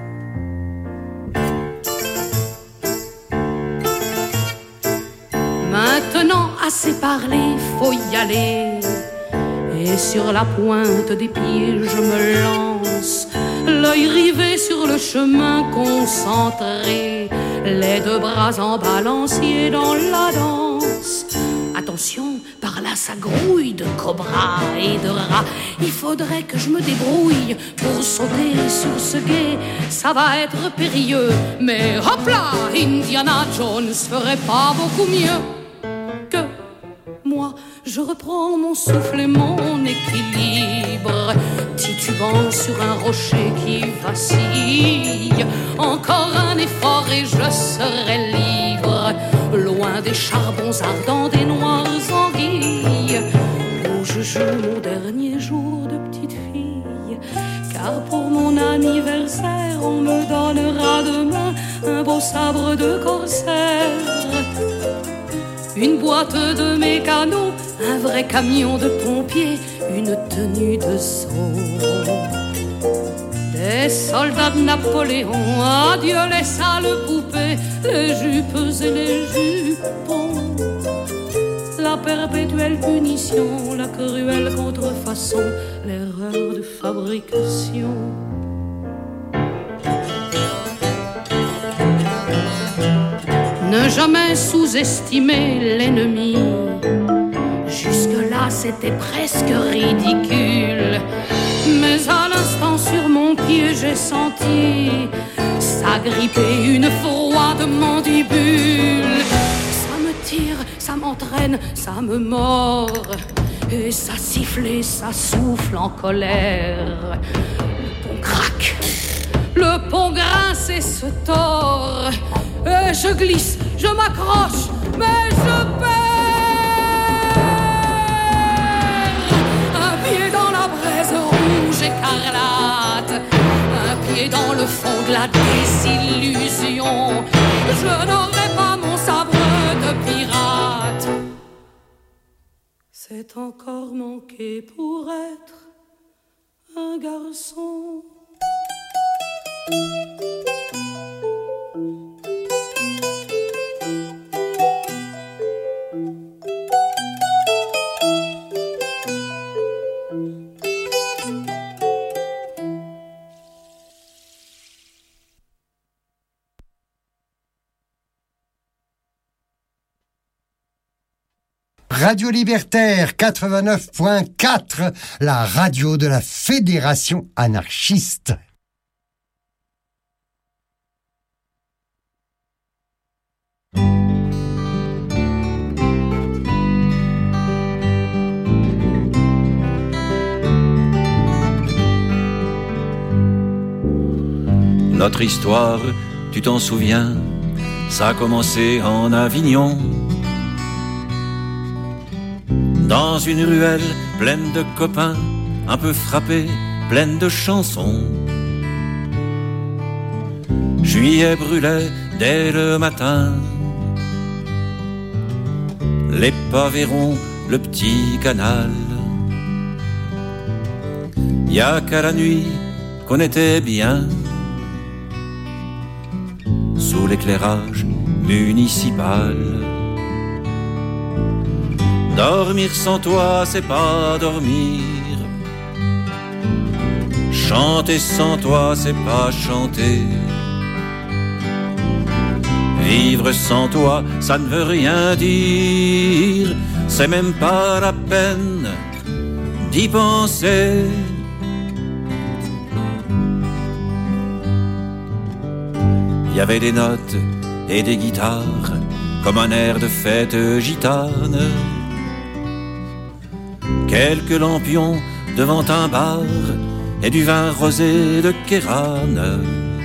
Maintenant, assez parlé, faut y aller. Et sur la pointe des pieds, je me lance, l'œil rivé sur le chemin concentré, les deux bras en balancier dans la danse. Attention, par là ça grouille de cobras et de rats. Il faudrait que je me débrouille pour sauter sur ce gué. Ça va être périlleux, mais hop là, Indiana Jones ferait pas beaucoup mieux que moi. Je reprends mon souffle et mon équilibre, titubant sur un rocher qui vacille. Encore un effort et je serai libre, loin des charbons ardents, des noires anguilles, où je joue mon dernier jour de petite fille. Car pour mon anniversaire, on me donnera demain un beau sabre de corsaire, une boîte de mécano, un vrai camion de pompier, une tenue de zoo. Des soldats de Napoléon, adieu les sales poupées, les jupes et les jupons. la perpétuelle punition, la cruelle contrefaçon, l'erreur de fabrication. Ne jamais sous-estimer l'ennemi. Jusque-là, c'était presque ridicule. Mais à l'instant, sur mon pied, j'ai senti s'agripper une froide mandibule. Ça me tire, ça m'entraîne, ça me mord. Et ça siffle et ça souffle en colère. Le pont craque, le pont grince et se tord. Et je glisse, je m'accroche, mais je perds. Un pied dans la braise rouge écarlate, un pied dans le fond de la désillusion. Je n'aurai pas mon sabre de pirate. C'est encore manqué pour être un garçon. Radio Libertaire quatre-vingt-neuf point quatre, la radio de la Fédération anarchiste. Notre histoire, tu t'en souviens, ça a commencé en Avignon. Dans une ruelle pleine de copains, un peu frappée, pleine de chansons. Juillet brûlait dès le matin, les pavés ronds, le petit canal. Y a qu'à la nuit qu'on était bien, sous l'éclairage municipal. Dormir sans toi, c'est pas dormir. Chanter sans toi, c'est pas chanter. Vivre sans toi, ça ne veut rien dire. C'est même pas la peine d'y penser. Il y avait des notes et des guitares, comme un air de fête gitane. Quelques lampions devant un bar et du vin rosé de Kéran.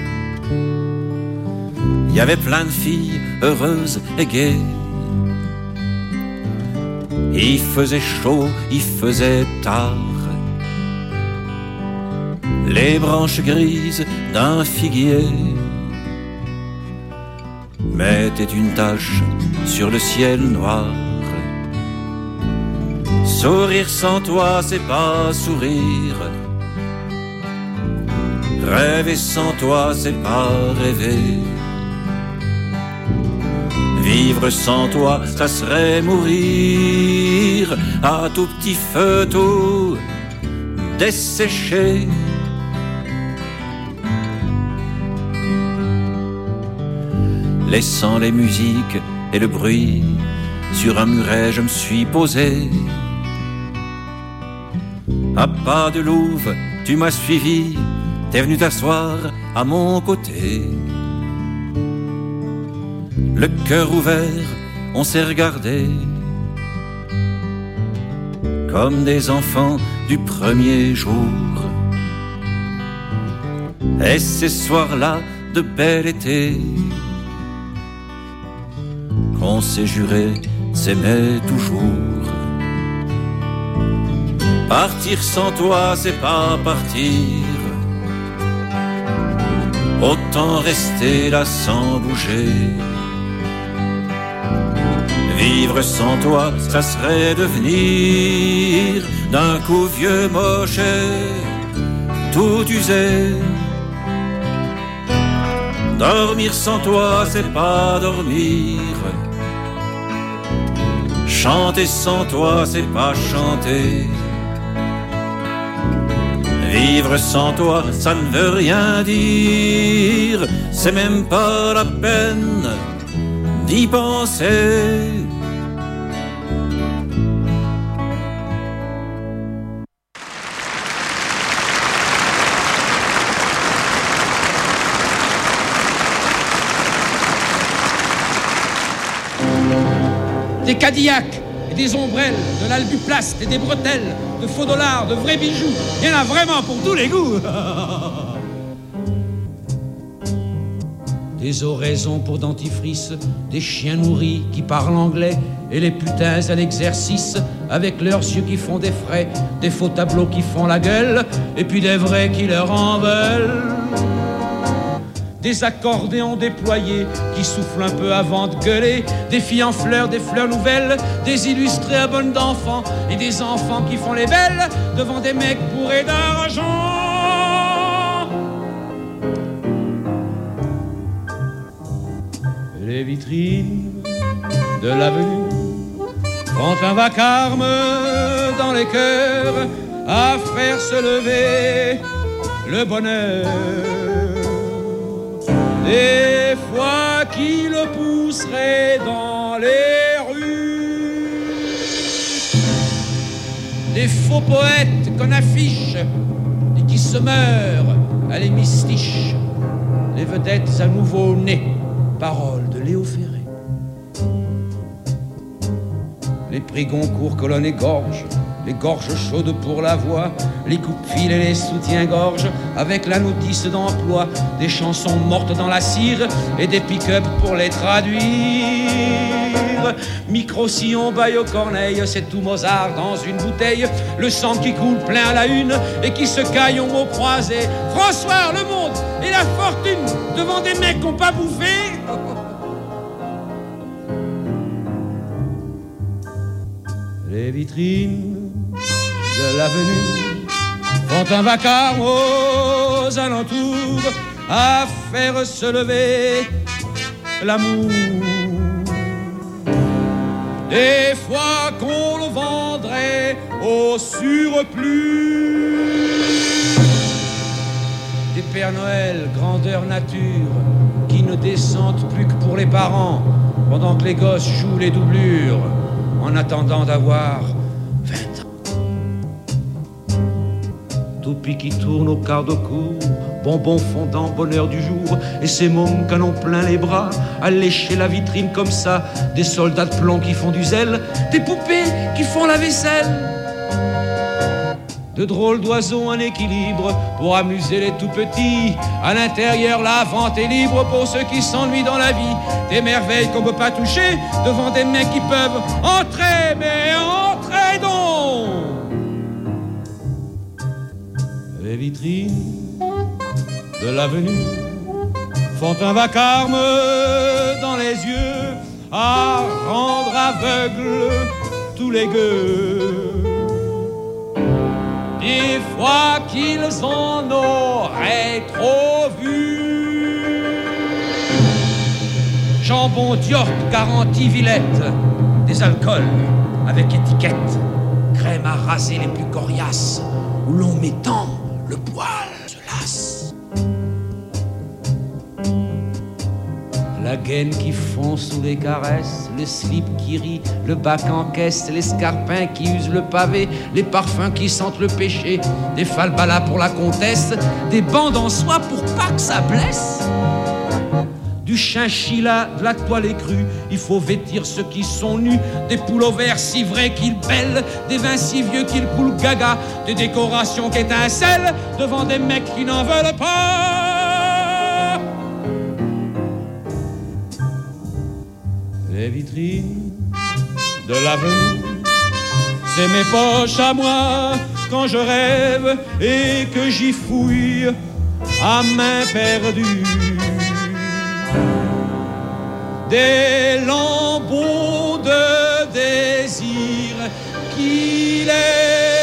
Il y avait plein de filles heureuses et gaies. Il faisait chaud, il faisait tard. Les branches grises d'un figuier mettaient une tache sur le ciel noir. Sourire sans toi, c'est pas sourire. Rêver sans toi, c'est pas rêver. Vivre sans toi, ça serait mourir à tout petit feu tout desséché. Laissant les musiques et le bruit, sur un muret je me suis posé. À pas de louve, tu m'as suivi, t'es venu t'asseoir à mon côté. Le cœur ouvert, on s'est regardé comme des enfants du premier jour. Et ces soirs-là de bel été, qu'on s'est juré s'aimer toujours. Partir sans toi, c'est pas partir. Autant rester là sans bouger. Vivre sans toi, ça serait devenir d'un coup vieux moche et tout usé. Dormir sans toi, c'est pas dormir. Chanter sans toi, c'est pas chanter. Vivre sans toi, ça ne veut rien dire. C'est même pas la peine d'y penser. Des Cadillacs et des ombrelles, de l'albuplaste et des bretelles, de faux dollars, de vrais bijoux. Il y en a vraiment pour tous les goûts. Des oraisons pour dentifrice, des chiens nourris qui parlent anglais et les putains à l'exercice avec leurs yeux qui font des frais, des faux tableaux qui font la gueule et puis des vrais qui leur en veulent. Des accordéons déployés qui soufflent un peu avant de gueuler, des filles en fleurs, des fleurs nouvelles, des illustrés à bonnes d'enfants et des enfants qui font les belles devant des mecs bourrés d'argent. Les vitrines de l'avenue font un vacarme dans les cœurs à faire se lever le bonheur. Des fois qui le pousserait dans les rues. Des faux poètes qu'on affiche et qui se meurent à l'hémistiche. Les vedettes à nouveau nées, paroles de Léo Ferré. Les prix Goncourt, colonne et gorge, les gorges chaudes pour la voix, les coupe-fils et les soutiens-gorge, avec la notice d'emploi, des chansons mortes dans la cire et des pick-up pour les traduire. Micro-sillon, baille au corneille, c'est tout Mozart dans une bouteille, le sang qui coule plein à la une et qui se caille aux mots croisés. François, le monde et la fortune devant des mecs qui n'ont pas bouffé. Les vitrines de l'avenue font un vacarme aux alentours à faire se lever l'amour. Des fois qu'on le vendrait au surplus. Des Pères Noël, grandeur nature, qui ne descendent plus que pour les parents, pendant que les gosses jouent les doublures, en attendant d'avoir vingt ans. Toupie qui tourne au quart de cour, bonbons fondants, bonheur du jour, et ces mômes qu'en ont plein les bras, à lécher la vitrine comme ça, des soldats de plomb qui font du zèle, des poupées qui font la vaisselle. De drôles d'oiseaux en équilibre pour amuser les tout petits. À l'intérieur, la vente est libre pour ceux qui s'ennuient dans la vie. Des merveilles qu'on peut pas toucher devant des mecs qui peuvent entrer, mais entrez donc. Les vitrines de l'avenue font un vacarme dans les yeux à rendre aveugles tous les gueux. Des fois qu'ils en auraient trop vu. Jambon d'York, garantie Villette, des alcools avec étiquette, crème à raser les plus coriaces, où l'on m'étend le poil se lasse. La gaine qui fond sous les caresses, le slip qui rit, le bac en caisse, les scarpins qui usent le pavé, les parfums qui sentent le péché, des falbalas pour la comtesse, des bandes en soie pour pas que ça blesse. Du chinchilla, de la toile écrue, il faut vêtir ceux qui sont nus, des poules au vert si vrais qu'ils bêlent, des vins si vieux qu'ils coulent gaga, des décorations qui étincellent devant des mecs qui n'en veulent pas. Les vitrines de l'avenue, c'est mes poches à moi quand je rêve et que j'y fouille à main perdue. Des lambeaux de désir qui lèvent.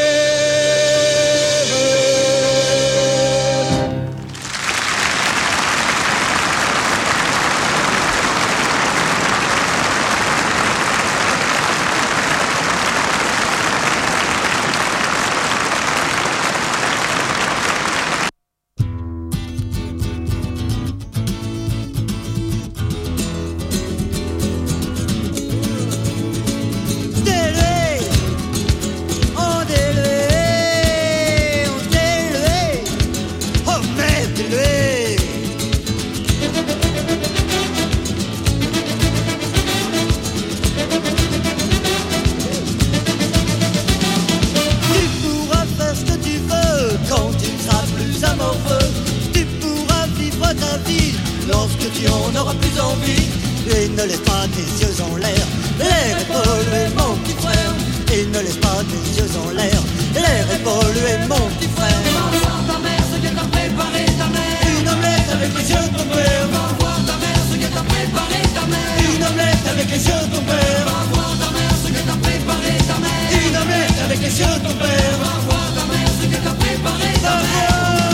élevé. Tu pourras faire ce que tu veux quand tu ne seras plus amoureux. Tu pourras vivre ta vie lorsque tu en auras plus envie. Et ne laisse pas tes yeux en l'air, l'air est pollué mon petit frère. Et ne laisse pas tes yeux en l'air, l'air est pollué mon petit frère. Va voir ta mère ce que t'a préparé ta mère. Une omelette avec les yeux de ton père. Va voir ta mère ce que t'a préparé ta mère. Une omelette avec les yeux de ton père. Va voir ta mère ce que t'a préparé ta mère. Une omelette avec les yeux de ton père. Va voir ta mère ce que t'a préparé ta mère.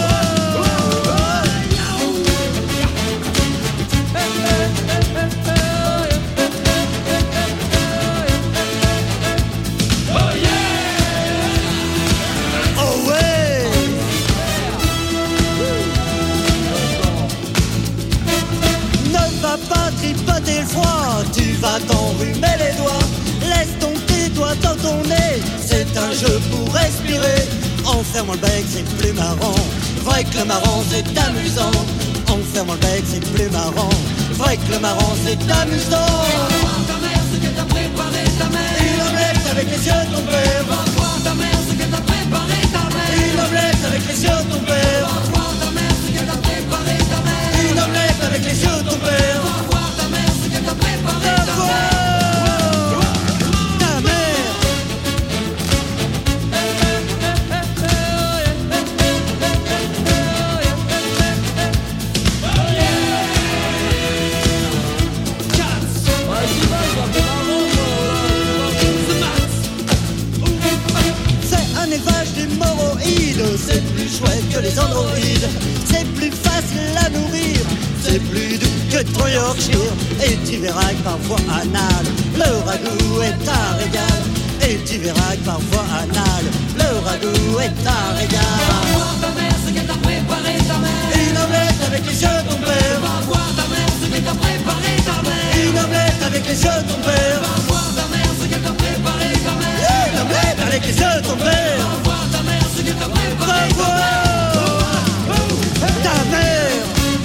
Tripoter le froid, tu vas t'enrhumer les doigts. Laisse ton tes doigts dans ton nez, c'est un jeu pour respirer. En fermant le bec c'est plus marrant, vrai que le marrant c'est amusant. En fermant le bec c'est plus marrant, vrai que le marrant c'est amusant. Va voir ta mère ce que t'as préparé ta mère. Une omelette avec les yeux de ton père. Va voir ta mère ce que t'as préparé ta mère. Une omelette avec les yeux de ton père. Va voir ta mère ce que t'as préparé ta mère. Une omelette avec les yeux de ton père. Va voir ta mère ce que t'as préparé ta mère. C'est plus chouette que les androïdes, c'est plus facile à nourrir, c'est plus doux que ton Yorkshire. Et tu verras que parfois anal, le ragoût est un régal. Et tu verras que parfois anal, le ragoût est un régal. Va voir ta mère ce que t'a préparé ta mère. Une omelette avec les yeux de ton père. Va voir ta mère ce que t'a préparé ta mère. Une omelette avec les yeux de ton père. Va voir ta mère ce que t'a préparé ta mère. Une omelette avec les yeux de ton père. Va voir ta mère ce que t'a préparé ta mère. Ta mère.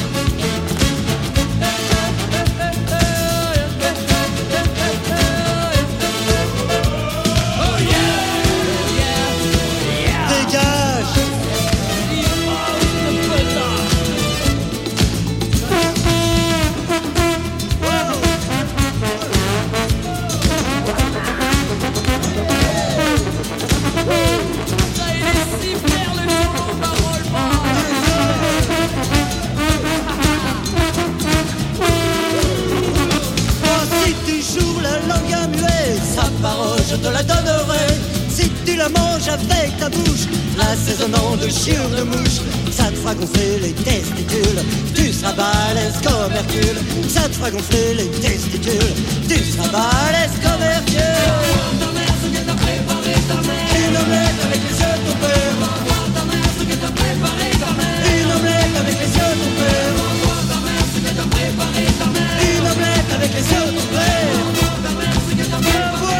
Je te la donnerai si tu la manges avec ta bouche, assaisonnant de chiure de mouche. Ça te fera gonfler les testicules, tu seras balèze comme Hercule. Ça te fera gonfler les testicules, tu seras balèze comme Hercule. Va voir ta mère ce que t'a préparé ta mère. Une omelette avec les yeux de ton père. Va voir ta mère ce que t'a préparé ta mère. Une omelette avec les yeux de ton père. Va voir ta mère ce que t'a préparé ta mère. Une omelette avec les yeux de ton père. Va voir ta mère ce que t'a préparé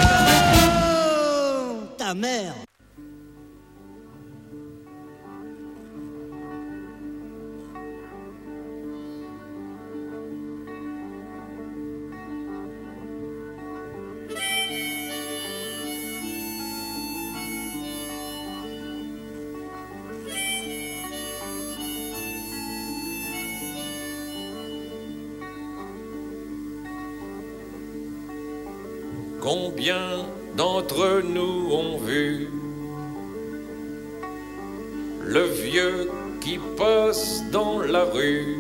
ta mère. Combien d'entre nous ont vu le vieux qui passe dans la rue,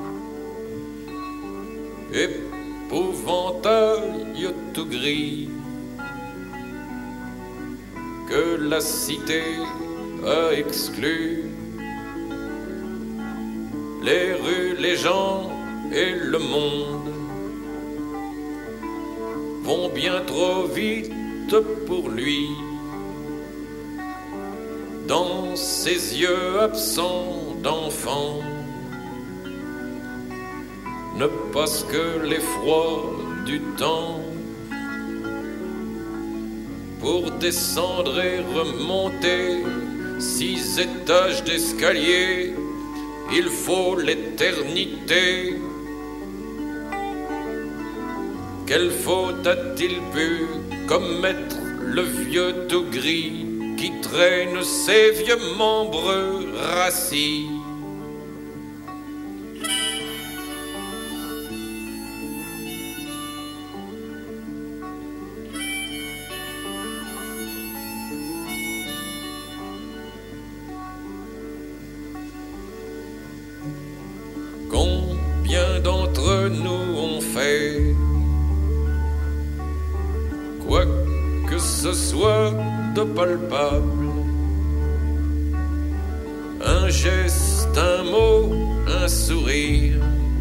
épouvantail tout gris, que la cité a exclu. Les rues, les gens et le monde vont bien trop vite pour lui. Dans ses yeux absents d'enfant ne passe que l'effroi du temps. Pour descendre et remonter six étages d'escalier, il faut l'éternité. Quelle faute a-t-il pu commettre le vieux tout gris qui traîne ses vieux membres rassis? Combien d'entre nous ont fait quoi que ce soit de palpable, un geste, un mot, un sourire,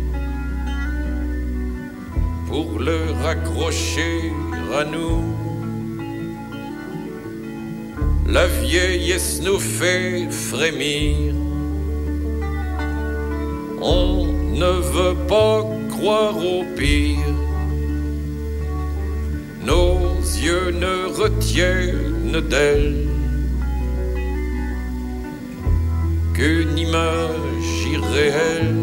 pour le raccrocher à nous. La vieillesse nous fait frémir. On ne veut pas croire au pire. Nos yeux ne retiennent d'elle qu'une image irréelle.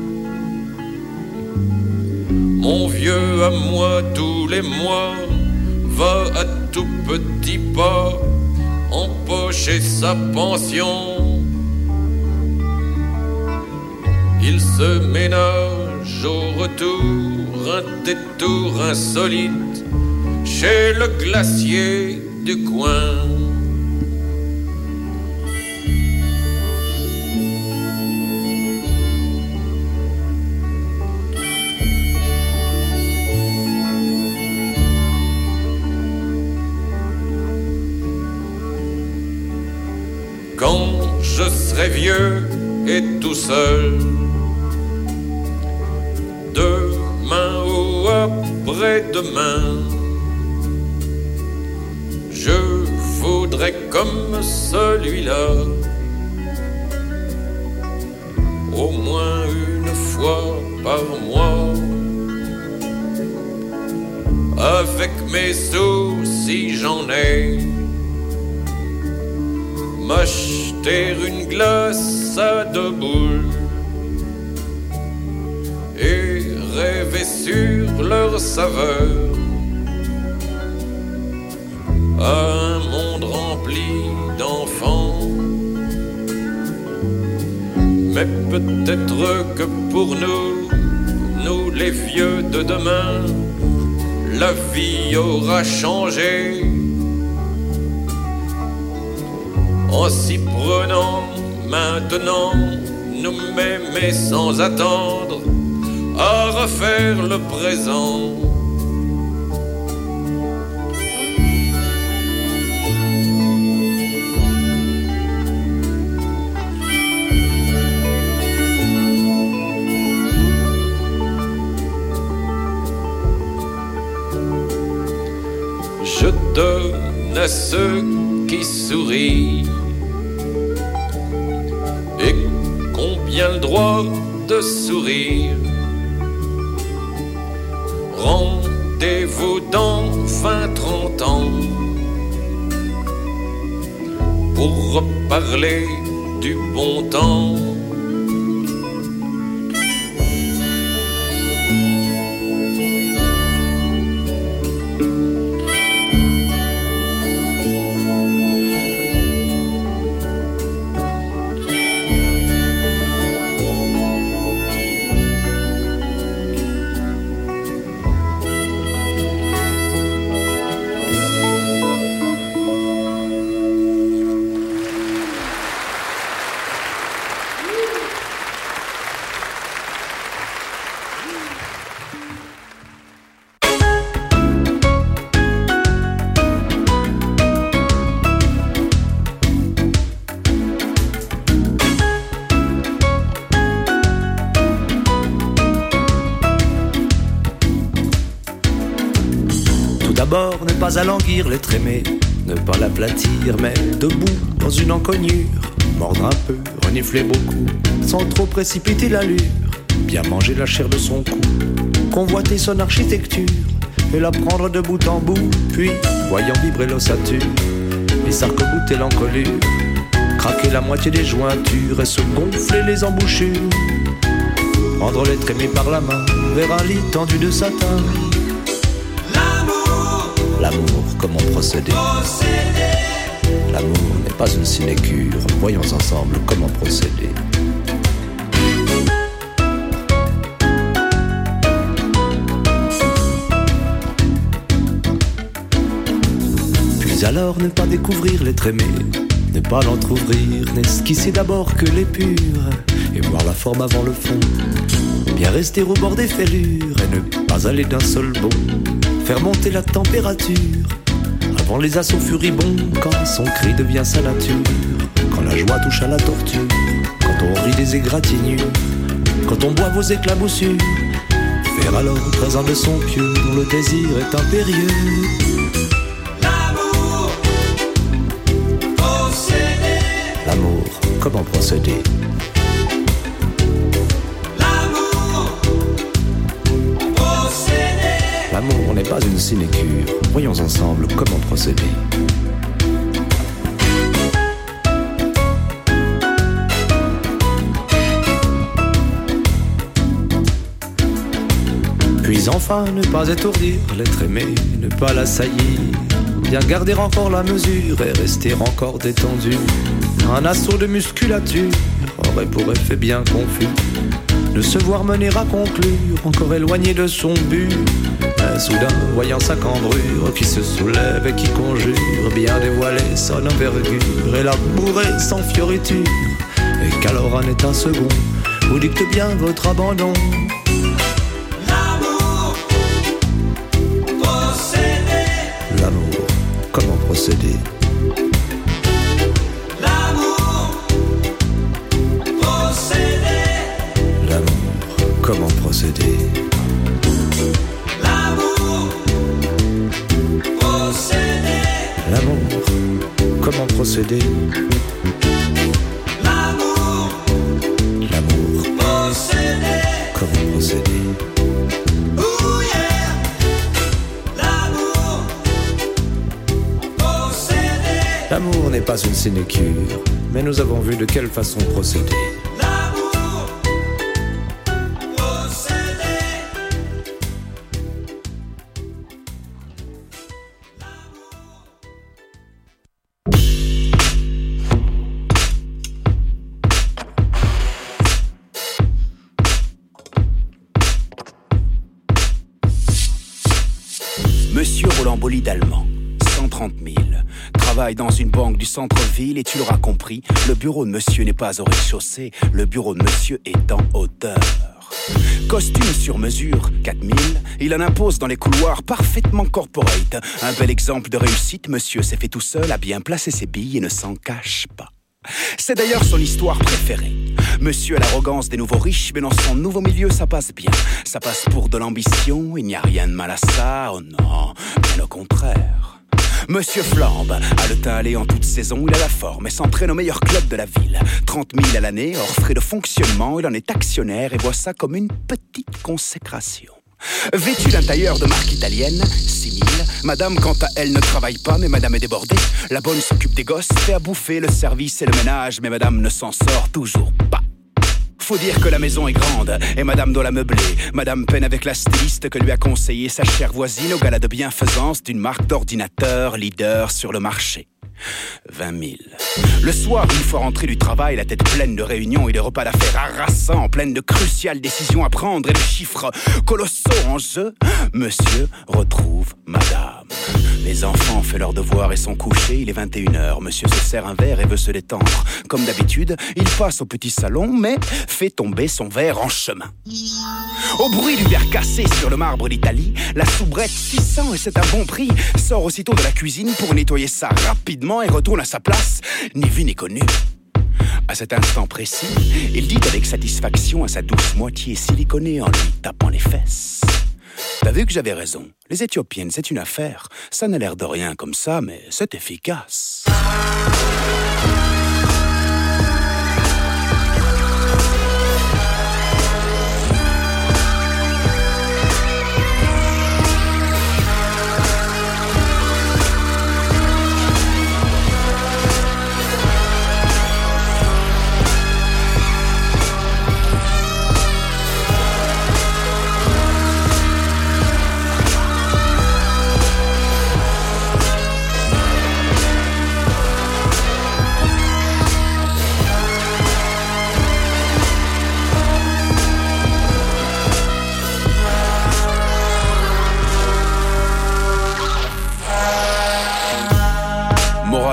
Mon vieux à moi tous les mois va à tout petit pas empocher sa pension. Il se ménage au retour un détour insolite chez le glacier du coin. Quand je serai vieux et tout seul, demain ou après-demain, je voudrais comme celui-là, au moins une fois par mois, avec mes sous si j'en ai, m'acheter une glace à deux boules et rêver sur leur saveur à un monde rempli d'enfants. Mais peut-être que pour nous, nous les vieux de demain, la vie aura changé en s'y prenant maintenant nous-mêmes et sans attendre à refaire le présent. Je donne à ceux qui sourient et qu'ont bien le droit de sourire. Rendez-vous dans vingt trente ans pour reparler du bon temps. D'abord, ne pas alanguir l'être aimé, ne pas l'aplatir, mais debout dans une encoignure, mordre un peu, renifler beaucoup, sans trop précipiter l'allure, bien manger la chair de son cou, convoiter son architecture, et la prendre de bout en bout, puis, voyant vibrer l'ossature, et s'arc-bouter l'encolure, craquer la moitié des jointures et se gonfler les embouchures. Prendre l'être aimé par la main vers un lit tendu de satin. L'amour, l'amour, comment procéder? procéder. L'amour n'est pas une sinécure, voyons ensemble comment procéder. Puis alors ne pas découvrir l'être aimé, ne pas l'entrouvrir, n'esquisser d'abord que les purs, et voir la forme avant le fond. Bien rester au bord des fêlures et ne pas aller d'un seul bond. Faire monter la température avant les assauts furibonds, quand son cri devient sa nature, quand la joie touche à la torture, quand on rit des égratignures, quand on boit vos éclaboussures. Faire alors présent de son pieu dont le désir est impérieux. L'amour, procéder. L'amour, comment procéder? L'amour n'est pas une sinécure, voyons ensemble comment procéder. Puis enfin ne pas étourdir l'être aimé, ne pas l'assaillir, bien garder encore la mesure et rester encore détendu. Un assaut de musculature aurait pour effet bien confus de se voir mener à conclure, encore éloigné de son but. Mais soudain, voyant sa cambrure qui se soulève et qui conjure, bien dévoiler son envergure et la bourrer sans fioriture, et qu'alors en est un second vous dicte bien votre abandon. L'amour, procéder. L'amour, comment procéder? L'amour, procéder. L'amour, comment procéder? L'amour, comment procéder? L'amour, l'amour, procéder. Comment procéder? Oh yeah. L'amour, procéder. L'amour n'est pas une sinécure, mais nous avons vu de quelle façon procéder. Monsieur Roland Bolide allemand, cent trente mille, travaille dans une banque du centre-ville et tu l'auras compris, le bureau de monsieur n'est pas au rez-de-chaussée, le bureau de monsieur est en hauteur. Costume sur mesure, quatre mille, il en impose dans les couloirs parfaitement corporate. Un bel exemple de réussite, monsieur s'est fait tout seul, a bien placé ses billes et ne s'en cache pas. C'est d'ailleurs son histoire préférée. Monsieur a l'arrogance des nouveaux riches, mais dans son nouveau milieu, ça passe bien. Ça passe pour de l'ambition, il n'y a rien de mal à ça, oh non, bien au contraire. Monsieur flambe, a le teint allé en toute saison, il a la forme et s'entraîne au meilleur club de la ville. trente mille à l'année, hors frais de fonctionnement, il en est actionnaire et voit ça comme une petite consécration. Vêtu d'un tailleur de marque italienne, six mille. Madame, quant à elle, ne travaille pas, mais madame est débordée. La bonne s'occupe des gosses, fait à bouffer, le service et le ménage, mais madame ne s'en sort toujours pas. Faut dire que la maison est grande, et madame doit la meubler. Madame peine avec la styliste que lui a conseillé sa chère voisine au gala de bienfaisance d'une marque d'ordinateur leader sur le marché. vingt mille. Le soir, une fois rentré du travail, la tête pleine de réunions et de repas d'affaires harassants, pleine de cruciales décisions à prendre et de chiffres colossaux en jeu, monsieur retrouve madame. Les enfants ont fait leurs devoirs et sont couchés, il est vingt et une heures. Monsieur se sert un verre et veut se détendre. Comme d'habitude, il passe au petit salon, mais fait tomber son verre en chemin. Au bruit du verre cassé sur le marbre d'Italie, la soubrette six cents et c'est un bon prix, sort aussitôt de la cuisine pour nettoyer ça rapidement et retourne à sa place, ni vu ni connu. À cet instant précis, il dit avec satisfaction à sa douce moitié siliconée en lui tapant les fesses: t'as vu que j'avais raison, les Éthiopiennes c'est une affaire, ça n'a l'air de rien comme ça, mais c'est efficace.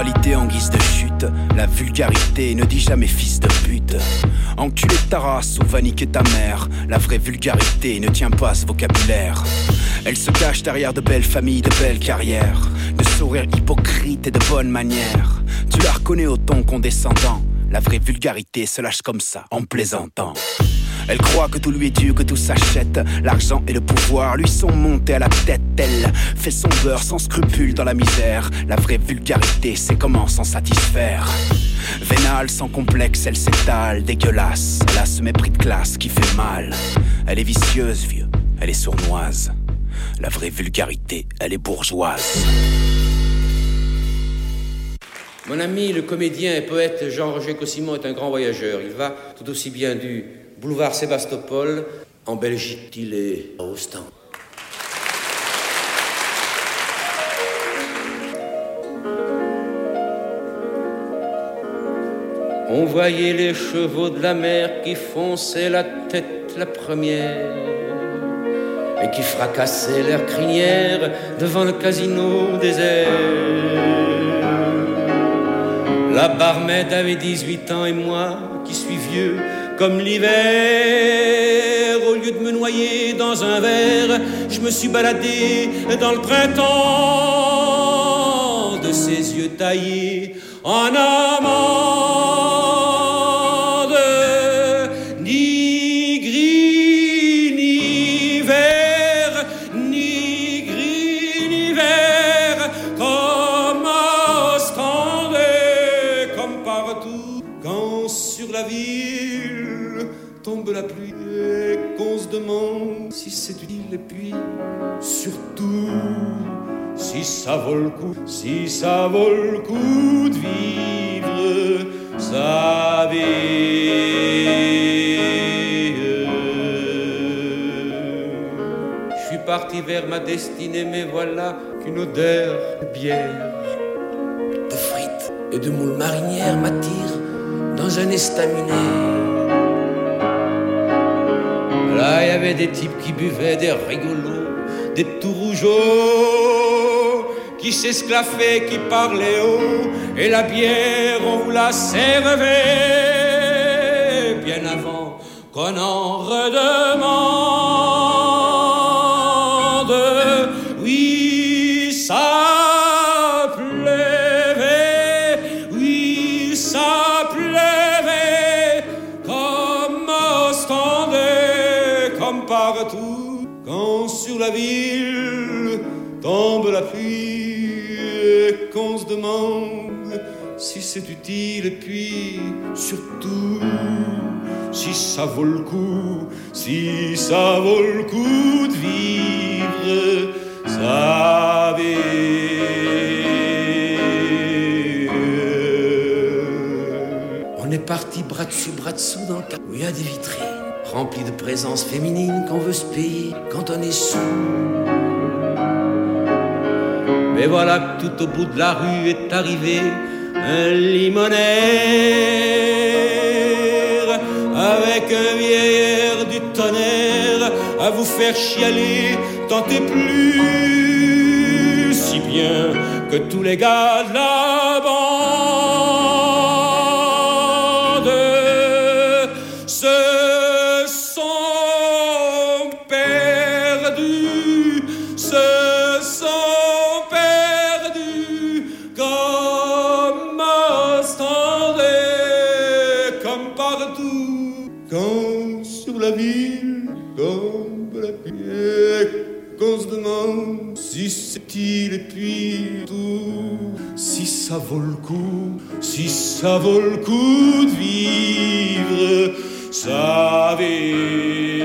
Moralité en guise de chute, la vulgarité ne dit jamais fils de pute. Enculer ta race ou va niquer ta mère, la vraie vulgarité ne tient pas à ce vocabulaire. Elle se cache derrière de belles familles, de belles carrières, de sourires hypocrites et de bonnes manières. Tu la reconnais au ton condescendant, la vraie vulgarité se lâche comme ça, en plaisantant. Elle croit que tout lui est dû, que tout s'achète. L'argent et le pouvoir lui sont montés à la tête. Elle fait son beurre sans scrupule dans la misère. La vraie vulgarité, c'est comment s'en satisfaire. Vénale, sans complexe, elle s'étale, dégueulasse. Elle a ce mépris de classe qui fait mal. Elle est vicieuse, vieux, elle est sournoise. La vraie vulgarité, elle est bourgeoise. Mon ami, le comédien et poète Jean-Roger Cossimon est un grand voyageur. Il va tout aussi bien du boulevard Sébastopol en Belgique qu'il est à Ostende. On voyait les chevaux de la mer qui fonçaient la tête la première et qui fracassaient leurs crinières devant le casino désert. La barmaid avait dix-huit ans et moi, qui suis vieux comme l'hiver, au lieu de me noyer dans un verre, je me suis baladé dans le printemps de ses yeux taillés en amande, ni gris, ni vert, ni gris, ni vert, comme à Ostende, comme partout, quand sur la ville tombe la pluie et qu'on se demande si c'est utile et puis surtout si ça vaut le coup, si ça vaut le coup de vivre sa vie. Je suis parti vers ma destinée, mais voilà qu'une odeur de bière, de frites et de moules marinières m'attire dans un estaminet. Là, il y avait des types qui buvaient, des rigolos, des tout rougeaux, qui s'esclaffaient, qui parlaient haut, et la bière, on vous la servait bien avant qu'on en redemande. Oui, ça pleuvait, oui, ça pleuvait, comme à Ostende, comme partout, quand sur la ville tombe la pluie et qu'on se demande si c'est utile et puis surtout si ça vaut le coup, si ça vaut le coup de vivre sa vie. On est parti bras dessus, bras dessous dans le cas où il y a des vitrines rempli de présence féminine qu'on veut se payer quand on est sous. Mais voilà que tout au bout de la rue est arrivé un limonaire avec un vieil air du tonnerre à vous faire chialer tant et plus, si bien que tous les gars de la bande se qu'on se demande si c'est-il et puis tout, si ça vaut le coup, si ça vaut le coup de vivre sa vie.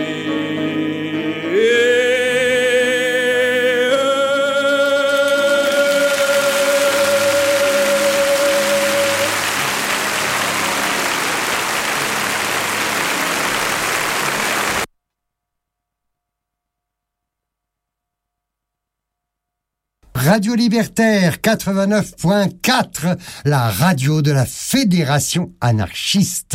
Radio Libertaire quatre-vingt-neuf point quatre, la radio de la Fédération anarchiste.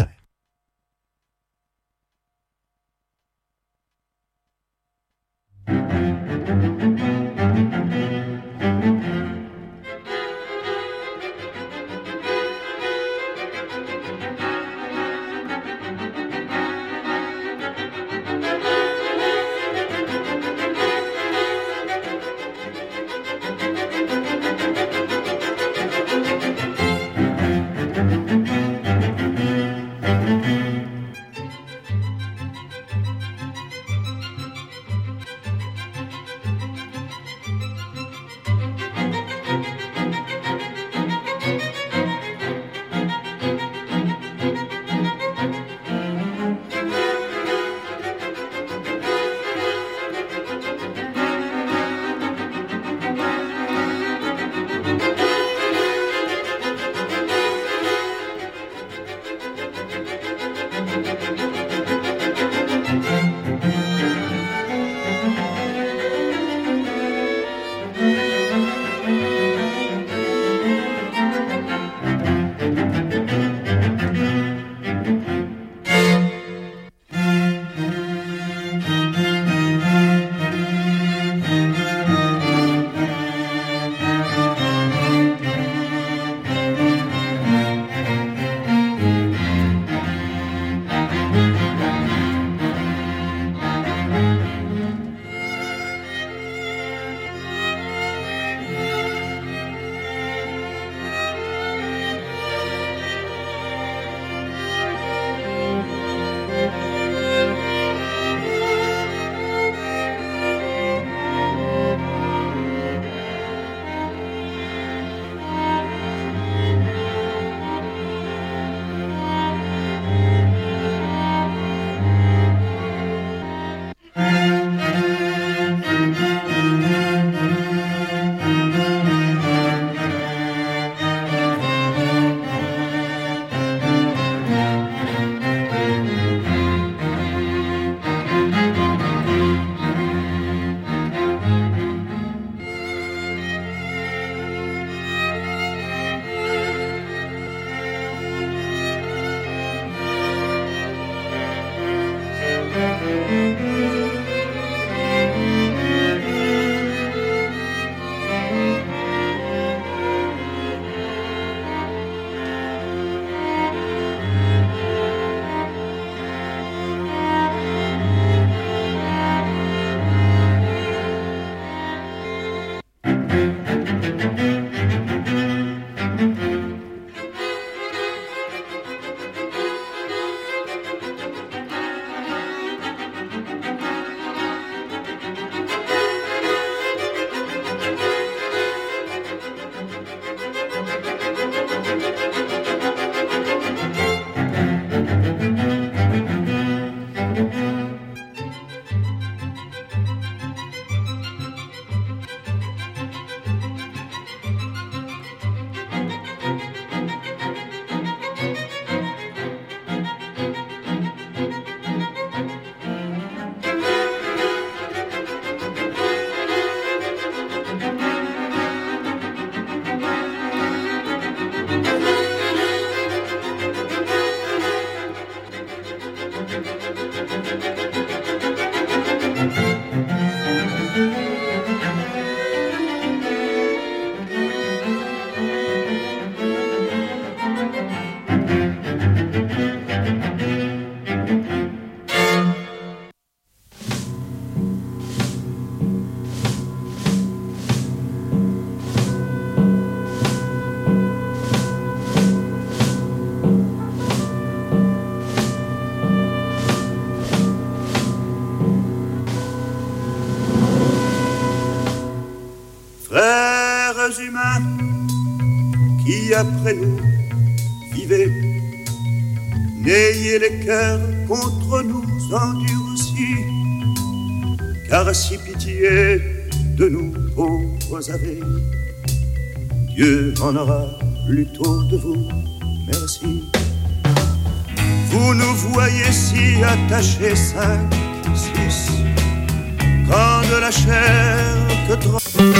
Frères humains qui après nous vivez, n'ayez les cœurs contre nous endurcis, car si pitié de nous pauvres avez, Dieu en aura plutôt de vous, merci. Vous nous voyez si attachés cinq, six, quand de la chair que trop...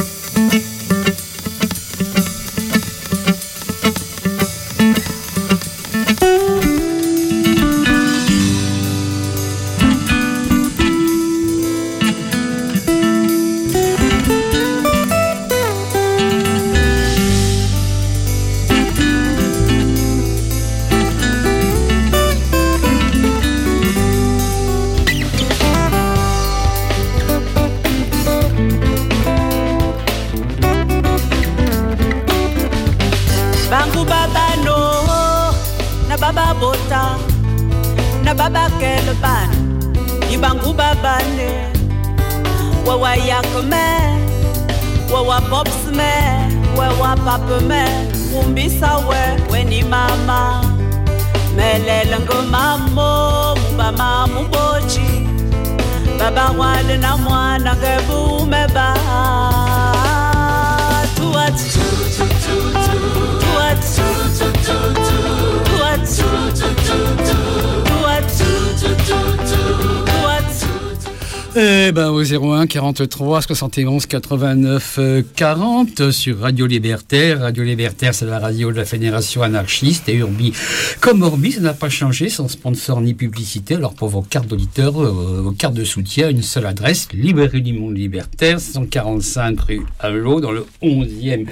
Eh ben au zéro un quarante-trois soixante et onze quatre-vingt-neuf quarante sur Radio Libertaire. Radio Libertaire, c'est la radio de la Fédération anarchiste et Urbi comme Orbi, ça n'a pas changé, sans sponsor ni publicité. Alors pour vos cartes d'auditeurs, euh, vos cartes de soutien, une seule adresse, Librairie du Monde Libertaire, cent quarante-cinq rue Allo, dans le onzième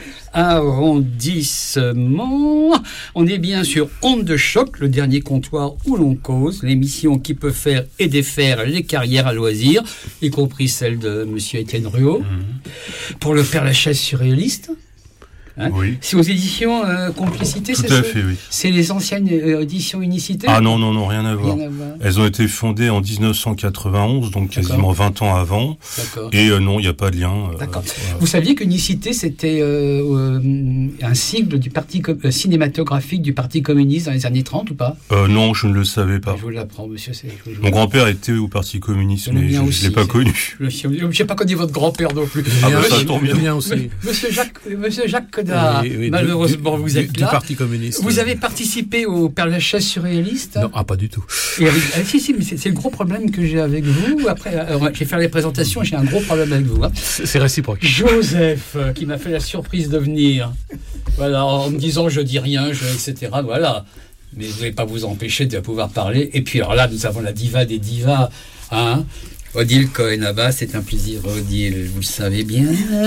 arrondissement. On est bien sûr Onde de Choc, le dernier comptoir où l'on cause, l'émission qui peut faire et défaire les carrières à loisirs, y compris celle de monsieur Étienne Ruot, mmh. pour le Père Lachaise surréaliste. Hein, oui. C'est aux éditions euh, Complicité, Tout c'est à ce, fait, oui. C'est les anciennes euh, éditions Unicité. Ah non, non, non, rien à voir. Rien à voir. Elles ont été fondées en dix-neuf cent quatre-vingt-onze, donc quasiment D'accord. vingt ans avant. D'accord. Et euh, non, il n'y a pas de lien. Euh, D'accord. voilà. Vous saviez qu'Unicité, c'était euh, euh, un sigle du parti com- euh, cinématographique du Parti communiste dans les années trente ou pas? euh, Non, je ne le savais pas. Je vous l'apprends, monsieur. C'est, je vous Mon grand-père était au Parti communiste, mais je ne l'ai pas connu. Je n'ai pas connu votre grand-père non plus. Ah bah ça tombe bien. bien aussi. Monsieur Jacques, monsieur Jacques Coda, Oui, oui, malheureusement, du, vous du, êtes du là. Parti communiste. Vous avez participé au Père Lachaise surréaliste? Non, ah, pas du tout. Et avec, ah, si, si, mais c'est, c'est le gros problème que j'ai avec vous. Après, alors, je vais faire les présentations, j'ai un gros problème avec vous. Hein. C'est, c'est réciproque. Joseph, euh, qui m'a fait la surprise de venir. Voilà, en me disant je dis rien, je, et cetera. Voilà. Mais vous n'allez pas vous empêcher de pouvoir parler. Et puis, alors là, nous avons la diva des divas, hein. Odile Cohen-Abba, c'est un plaisir, Odile, vous le savez bien.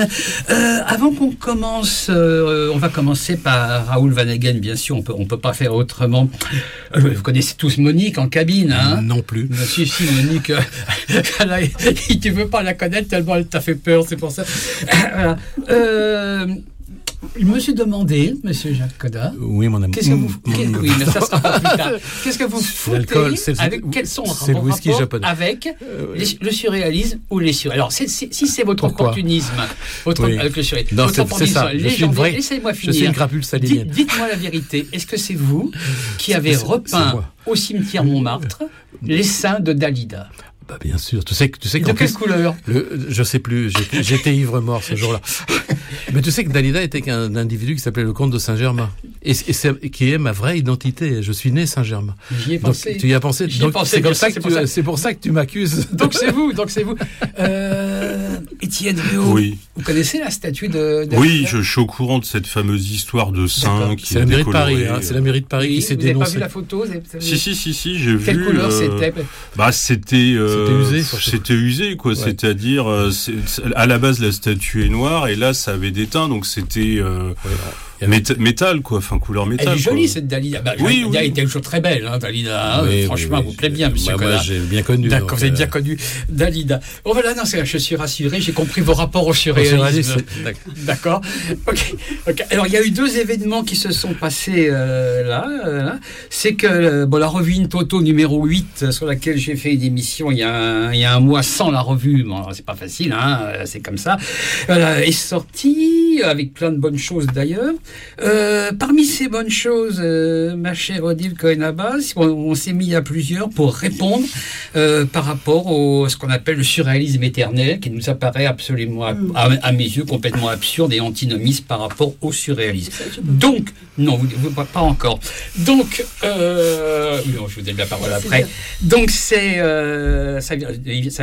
Euh, avant qu'on commence, euh, on va commencer par Raoul Vanhagen, bien sûr, on peut, on peut pas faire autrement. Euh, vous connaissez tous Monique en cabine, hein? Non plus. Mais si, si, Monique, euh, elle, tu veux pas la connaître tellement elle t'a fait peur, c'est pour ça. Voilà. Euh, Je me suis demandé, monsieur Jacques Coda, oui, mon ami. Qu'est-ce que vous, qu'est, oui, mais ça sera pas plus tard. Qu'est-ce que vous foutez L'alcool, c'est, avec quels sont c'est le whisky japonais avec les, le surréalisme ou les sur. Alors, c'est, c'est, si c'est votre Pourquoi opportunisme, votre oui. avec le surréalisme, non, votre c'est, c'est ça. Je suis une vraie. Laissez-moi finir. Je suis une crapule salinienne. Dites, dites-moi la vérité. Est-ce que c'est vous qui avez c'est, repeint c'est au cimetière Montmartre les seins de Dalida? Bah bien sûr, tu sais que tu sais de quelle couleur? Le, je sais plus. J'étais, j'étais ivre mort ce jour-là. Mais tu sais que Dalida était qu'un individu qui s'appelait le comte de Saint-Germain et, et c'est, qui est ma vraie identité. Je suis né Saint-Germain. J'y ai pensé. Donc, tu y as pensé. J'y donc ai pensé, c'est comme ça c'est que pour tu, ça. c'est pour ça que tu m'accuses. Donc c'est vous. Donc c'est vous. Euh, Étienne Ruot. Oui. Vous connaissez la statue de, de Oui, je, je suis au courant de cette fameuse histoire de saint qui c'est est la mairie de décolorée. Paris. Hein, c'est la mairie de Paris oui, qui s'est vous n'avez dénoncée. pas vu la photo? Vous avez, vous avez... Si si si si, j'ai Quelle vu. Quelle couleur euh, c'était? Bah c'était. Euh, c'était usé. C'était usé quoi. Ouais. C'est-à-dire, euh, c'est, à la base la statue est noire et là ça avait déteint, donc c'était. Euh, ouais. Mét- métal, quoi, enfin couleur métal. Elle est jolie, quoi. cette Dalida. Bah, oui, Dalida oui. était toujours très belle, hein, Dalida. Hein, oui, franchement, oui, vous oui. plaît bien, monsieur Bah, Collard. moi, j'ai bien connu. D'accord, donc, vous avez euh... bien connu Dalida. Bon, voilà, non, c'est, je suis rassuré, j'ai compris vos rapports au surréalisme. D'accord. D'accord. Ok. Ok. Alors, il y a eu deux événements qui se sont passés euh, là, euh, là. C'est que euh, bon, la revue In Toto numéro huit, sur laquelle j'ai fait une émission il y a un, il y a un mois sans la revue, bon, c'est pas facile, hein, c'est comme ça, euh, est sortie avec plein de bonnes choses d'ailleurs. Euh, parmi ces bonnes choses, euh, ma chère Odile Cohen-Abbas, on, on s'est mis à plusieurs pour répondre euh, par rapport au ce qu'on appelle le surréalisme éternel, qui nous apparaît absolument, à, à, à mes yeux, complètement absurde et antinomiste par rapport au surréalisme. Donc, non, vous, vous, pas encore. Donc, euh, non, je vous donne la parole après. Donc, c'est, euh, ça, ça